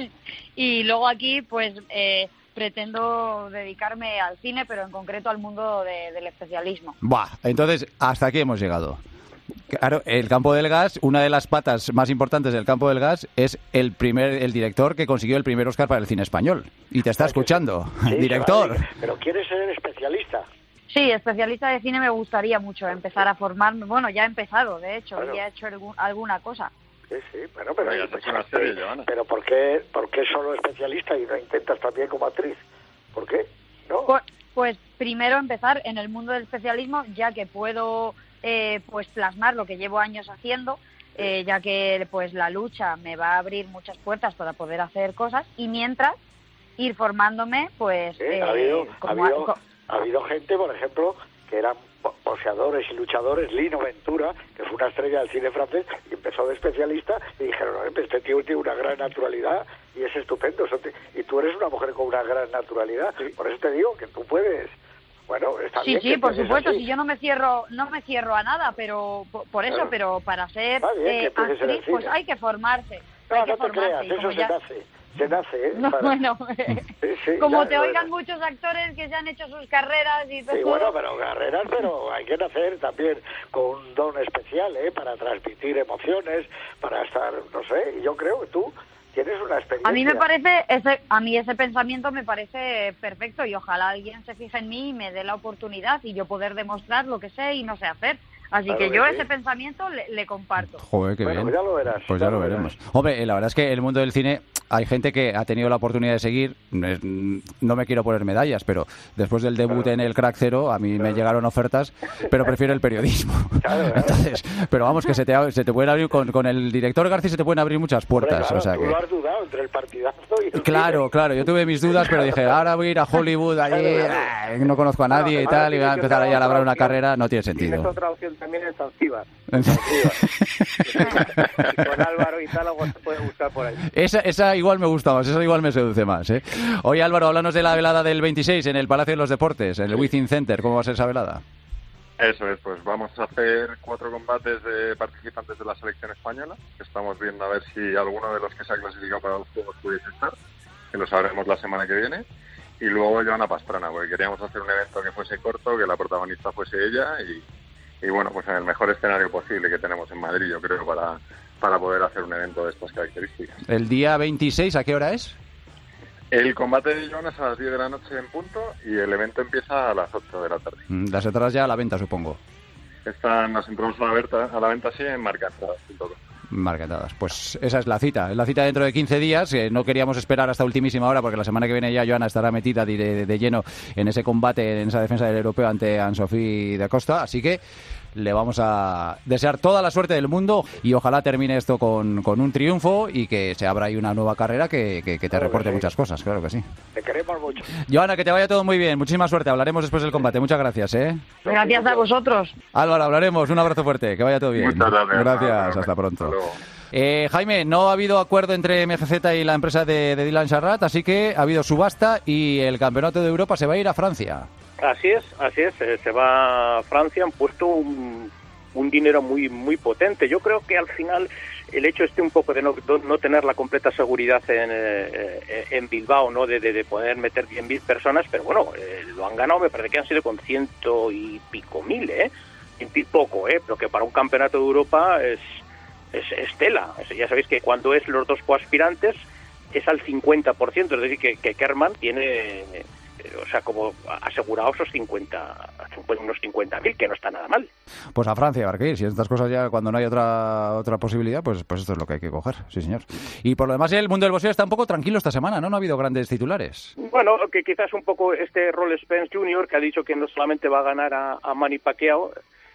Y luego aquí, pues, eh, pretendo dedicarme al cine, pero en concreto al mundo de- del especialismo. Buah, entonces hasta aquí hemos llegado. Claro, el campo del gas, una de las patas más importantes del campo del gas es el primer, el director que consiguió el primer Oscar para el cine español. Y te está escuchando, Sí, director. vale, pero ¿quieres ser especialista? Sí, especialista de cine me gustaría mucho empezar a formarme. Bueno, ya he empezado, de hecho, Claro. y ya he hecho algún- alguna cosa. Sí, sí, bueno, pero, Venga, te has hecho una serie, Joana. pero ¿por qué, ¿por qué solo especialista y no intentas también como actriz? ¿Por qué? ¿No? Pues, pues primero empezar en el mundo del especialismo, ya que puedo eh, pues plasmar lo que llevo años haciendo, eh, ya que pues la lucha me va a abrir muchas puertas para poder hacer cosas, y mientras ir formándome, pues Sí, eh, ha habido, ha como habido, co- ha habido gente, por ejemplo, que eran bo- boxeadores y luchadores, Lino Ventura, que fue una estrella del cine francés, y empezó de especialista, y dijeron, "Oye, pues este tío tiene una gran naturalidad, y es estupendo, eso te- y tú eres una mujer con una gran naturalidad, por eso te digo que tú puedes, bueno, está Sí, bien sí, que por pienses supuesto, así. si yo no me cierro, no me cierro a nada, pero por, por eso, Claro. pero para ser Está bien que eh, empieces en el actriz, pues cine. hay que formarse, No, hay que no te formarse. creas, y eso como se ya- nace, se nace, ¿eh? No, Para- bueno, Sí, sí, como ya, te bueno. oigan muchos actores que se han hecho sus carreras y todo. Sí, bueno, pero carreras, pero hay que nacer también con un don especial, ¿eh? Para transmitir emociones, para estar, no sé, y yo creo que tú tienes una experiencia. A mí me parece, ese, a mí ese pensamiento me parece perfecto, y ojalá alguien se fije en mí y me dé la oportunidad y yo poder demostrar lo que sé y no sé hacer. Así Claro que que yo sí. ese pensamiento le, le comparto. Joder, qué Bueno, bien. ya lo verás, Pues ya ya, lo lo veremos. Hombre, eh, la verdad es que el mundo del cine, hay gente que ha tenido la oportunidad de seguir. No es- no me quiero poner medallas, pero después del debut en el Crack Cero, a mí me llegaron ofertas, pero prefiero el periodismo. Entonces, pero vamos, que se te, se te pueden abrir, con, con el director García se te pueden abrir muchas puertas. Claro, o sea tú que... lo has dudado entre el partidazo y el Claro, claro, yo tuve mis dudas, pero dije, ahora voy a ir a Hollywood, allí, ah, no conozco a nadie y tal, y voy a empezar ahí a labrar una carera, no tiene Tienes sentido. otra opción también en Zanzíbar. Con Álvaro y tal, algo te puede gustar por ahí. Esa, esa igual me gusta más, esa igual me seduce más. ¿eh? Oye, Álvaro, háblanos de la velada del veintiséis en el Palacio de los Deportes, en el Within Center. ¿Cómo va a ser esa velada? Eso es, pues vamos a hacer cuatro combates de participantes de la selección española, que estamos viendo a ver si alguno de los que se ha clasificado para los Juegos pudiese estar, que lo sabremos la semana que viene. Y luego Joana Pastrana, porque queríamos hacer un evento que fuese corto, que la protagonista fuese ella, y, y bueno, pues en el mejor escenario posible que tenemos en Madrid, yo creo, para, para poder hacer un evento de estas características. El día veintiséis, ¿a qué hora es? El combate de Joana es a las diez de la noche en punto y el evento empieza a las ocho de la tarde. Mm, Las entradas ya a la venta, supongo. Están, nos entramos a la venta, a la venta sí, en marcaentradas punto com. Marcadas. Pues esa es la cita. Es la cita dentro de quince días. Eh, no queríamos esperar hasta ultimísima hora porque la semana que viene ya Joana estará metida de, de, de lleno en ese combate, en esa defensa del europeo ante Anne-Sophie de Costa. Así que le vamos a desear toda la suerte del mundo y ojalá termine esto con, con un triunfo y que se abra ahí una nueva carrera que, que, que te Claro que reporte sí. muchas cosas, claro que sí. Te queremos mucho. Joana, que te vaya todo muy bien, muchísima suerte, hablaremos después del combate, muchas gracias, ¿eh? Gracias a vosotros. Álvaro, hablaremos, un abrazo fuerte, que vaya todo bien. Muchas gracias. Gracias, hasta pronto. Eh, Jaime, no ha habido acuerdo entre M G Z y la empresa de, de Dylan Charrat, así que ha habido subasta y el Campeonato de Europa se va a ir a Francia. Así es, así es. eh, Se va a Francia, han puesto un, un dinero muy muy potente. Yo creo que al final el hecho este un poco de no, no tener la completa seguridad en, eh, en Bilbao, ¿no? De, de, de poder meter diez mil personas, pero bueno, eh, lo han ganado, me parece que han sido con ciento y pico mil, ¿eh? Y poco, ¿eh? Pero que para un campeonato de Europa es, es, es tela. Es- ya sabéis que cuando es los dos coaspirantes es al cincuenta por ciento, es decir, que, que Kerman tiene, eh, o sea, como asegurado esos cincuenta, unos cincuenta mil, que no está nada mal. Pues a Francia habrá que ir, si estas cosas ya cuando no hay otra otra posibilidad, pues, pues esto es lo que hay que coger, sí señor. Y por lo demás el mundo del boxeo está un poco tranquilo esta semana, ¿no? No ha habido grandes titulares. Bueno, que quizás un poco este Roll Spence junior, que ha dicho que no solamente va a ganar a, a Manny Pacquiao,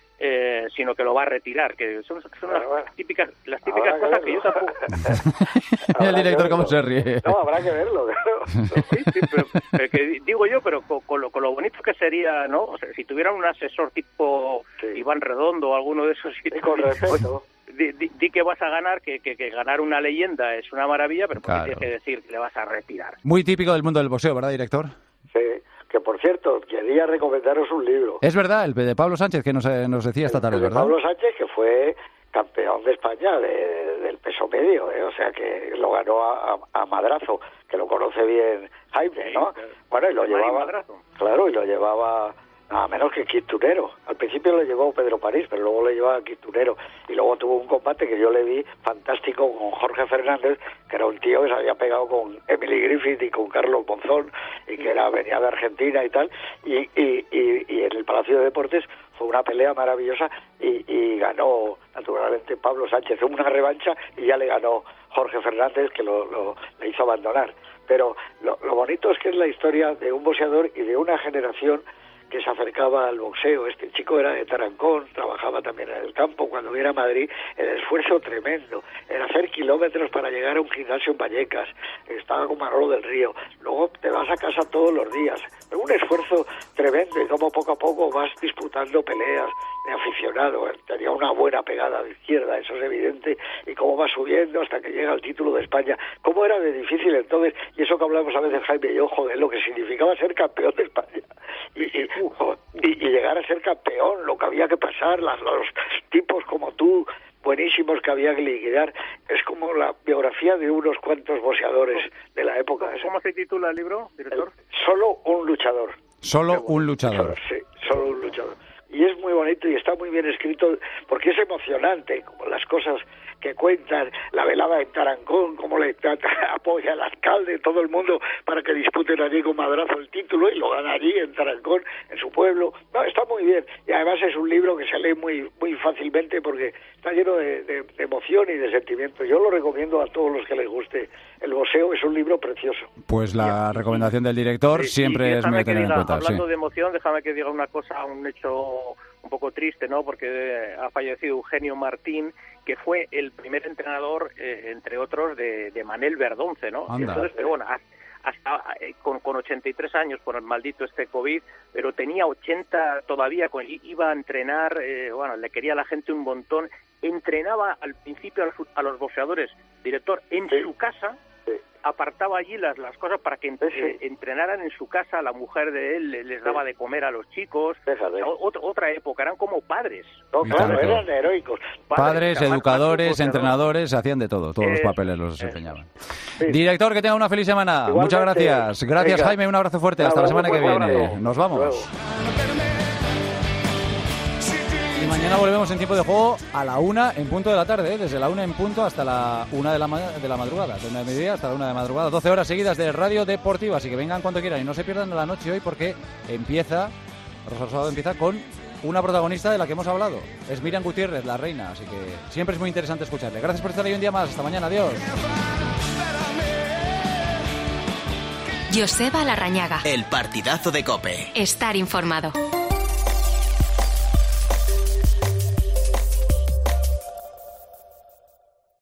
eh, sino que lo va a retirar, que son, son las típicas, las típicas Habrá que cosas que yo verlo. tampoco... Y el director cómo se ríe. No, habrá que verlo, claro. Sí, sí, pero, pero que di- digo yo, pero con, con lo, con lo bonito que sería, ¿no? O sea, si tuvieran un asesor tipo Iván Redondo o alguno de esos... Sí, con respeto. Di, di- di que vas a ganar, que, que, que ganar una leyenda es una maravilla, pero ¿por qué Claro. tienes que decir que le vas a retirar? Muy típico del mundo del boxeo, ¿verdad, director? Sí, que por cierto, quería recomendaros un libro. Es verdad, el de Pablo Sánchez que nos, eh, nos decía esta tarde, El de ¿verdad? Pablo Sánchez, que fue campeón de España de- del peso medio, ¿eh? O sea que lo ganó a, a- a madrazo, que lo conoce bien Jaime, ¿no? Bueno, y lo Manny llevaba, Madrazo. claro, y lo llevaba nada menos que Kid Tunero. Al principio lo llevó Pedro París, pero luego le llevaba Kid Tunero. Y luego tuvo un combate que yo le vi fantástico con Jorge Fernández, que era un tío que se había pegado con Emily Griffith y con Carlos Monzón, y que era venía de Argentina y tal. Y, y, y, y en el Palacio de Deportes fue una pelea maravillosa y, y ganó naturalmente Pablo Sánchez. Hubo una revancha y ya le ganó Jorge Fernández, que lo, lo le hizo abandonar. Pero lo, lo bonito es que es la historia de un boxeador y de una generación que se acercaba al boxeo. Este chico era de Tarancón, trabajaba también en el campo. Cuando viera a Madrid, el esfuerzo tremendo, en hacer kilómetros para llegar a un gimnasio en Vallecas, estaba con Manolo del Río, luego te vas a casa todos los días, un esfuerzo tremendo, y como poco a poco vas disputando peleas de aficionado. Tenía una buena pegada de izquierda, eso es evidente, y cómo va subiendo hasta que llega al título de España. Cómo era de difícil entonces, y eso que hablamos a veces Jaime y yo, joder, lo que significaba ser campeón de España. Y, y, y, y llegar a ser campeón, lo que había que pasar, las, los tipos como tú, buenísimos, que había que liquidar. Es como la biografía de unos cuantos boxeadores de la época. ¿Cómo se titula el libro, director? Solo un luchador. Solo un luchador. Sí, solo un luchador. Y es muy bonito y está muy bien escrito porque es emocionante, como las cosas que cuentan, la velada en Tarancón, cómo le apoya el alcalde, todo el mundo, para que disputen allí con madrazo el título y lo gana allí en Tarancón, en su pueblo. No, está muy bien. Y además es un libro que se lee muy muy fácilmente porque está lleno de, de, de emoción y de sentimiento. Yo lo recomiendo a todos los que les guste el boxeo, es un libro precioso. Pues la recomendación del director Sí, siempre y es muy déjame a que tener en diga, cuenta. hablando Sí. de emoción, déjame que diga una cosa, un hecho un poco triste, ¿no? Porque eh, ha fallecido Eugenio Martín, que fue el primer entrenador, eh, entre otros, de, de Manel Verdonce, ¿no? Anda. Entonces, pero bueno, hasta, hasta, eh, con, con ochenta y tres años, por el maldito este COVID, pero tenía ochenta todavía, con, iba a entrenar, eh, bueno, le quería a la gente un montón, entrenaba al principio a los, a los boxeadores, director, en su casa, apartaba allí las, las cosas para que entre- eh, entrenaran en su casa, la mujer de él le- les daba de comer a los chicos. O- otra, otra época, eran como padres. No, Y claro, tanto. eran heroicos. Padres, Además, educadores, más que entrenadores, hacían de todo, todos los Eso, papeles los desempeñaban. Director, que tenga una feliz semana. Igualmente. Muchas gracias. Gracias, Venga. Jaime, un abrazo fuerte. Un Hasta la abrazo semana que fuerte, viene. abrazo. Nos vamos. Luego. Y mañana volvemos en tiempo de juego a la una en punto de la tarde, ¿eh? Desde la una en punto hasta la una de la, ma- de la madrugada, de una de mediodía hasta la una de madrugada, doce horas seguidas de Radio Deportiva, así que vengan cuando quieran y no se pierdan la noche hoy porque empieza, Rosa Rosado empieza con una protagonista de la que hemos hablado, es Miriam Gutiérrez, la reina, así que siempre es muy interesante escucharle. Gracias por estar ahí un día más, hasta mañana, adiós. Joseba Larrañaga. El partidazo de COPE. Estar informado.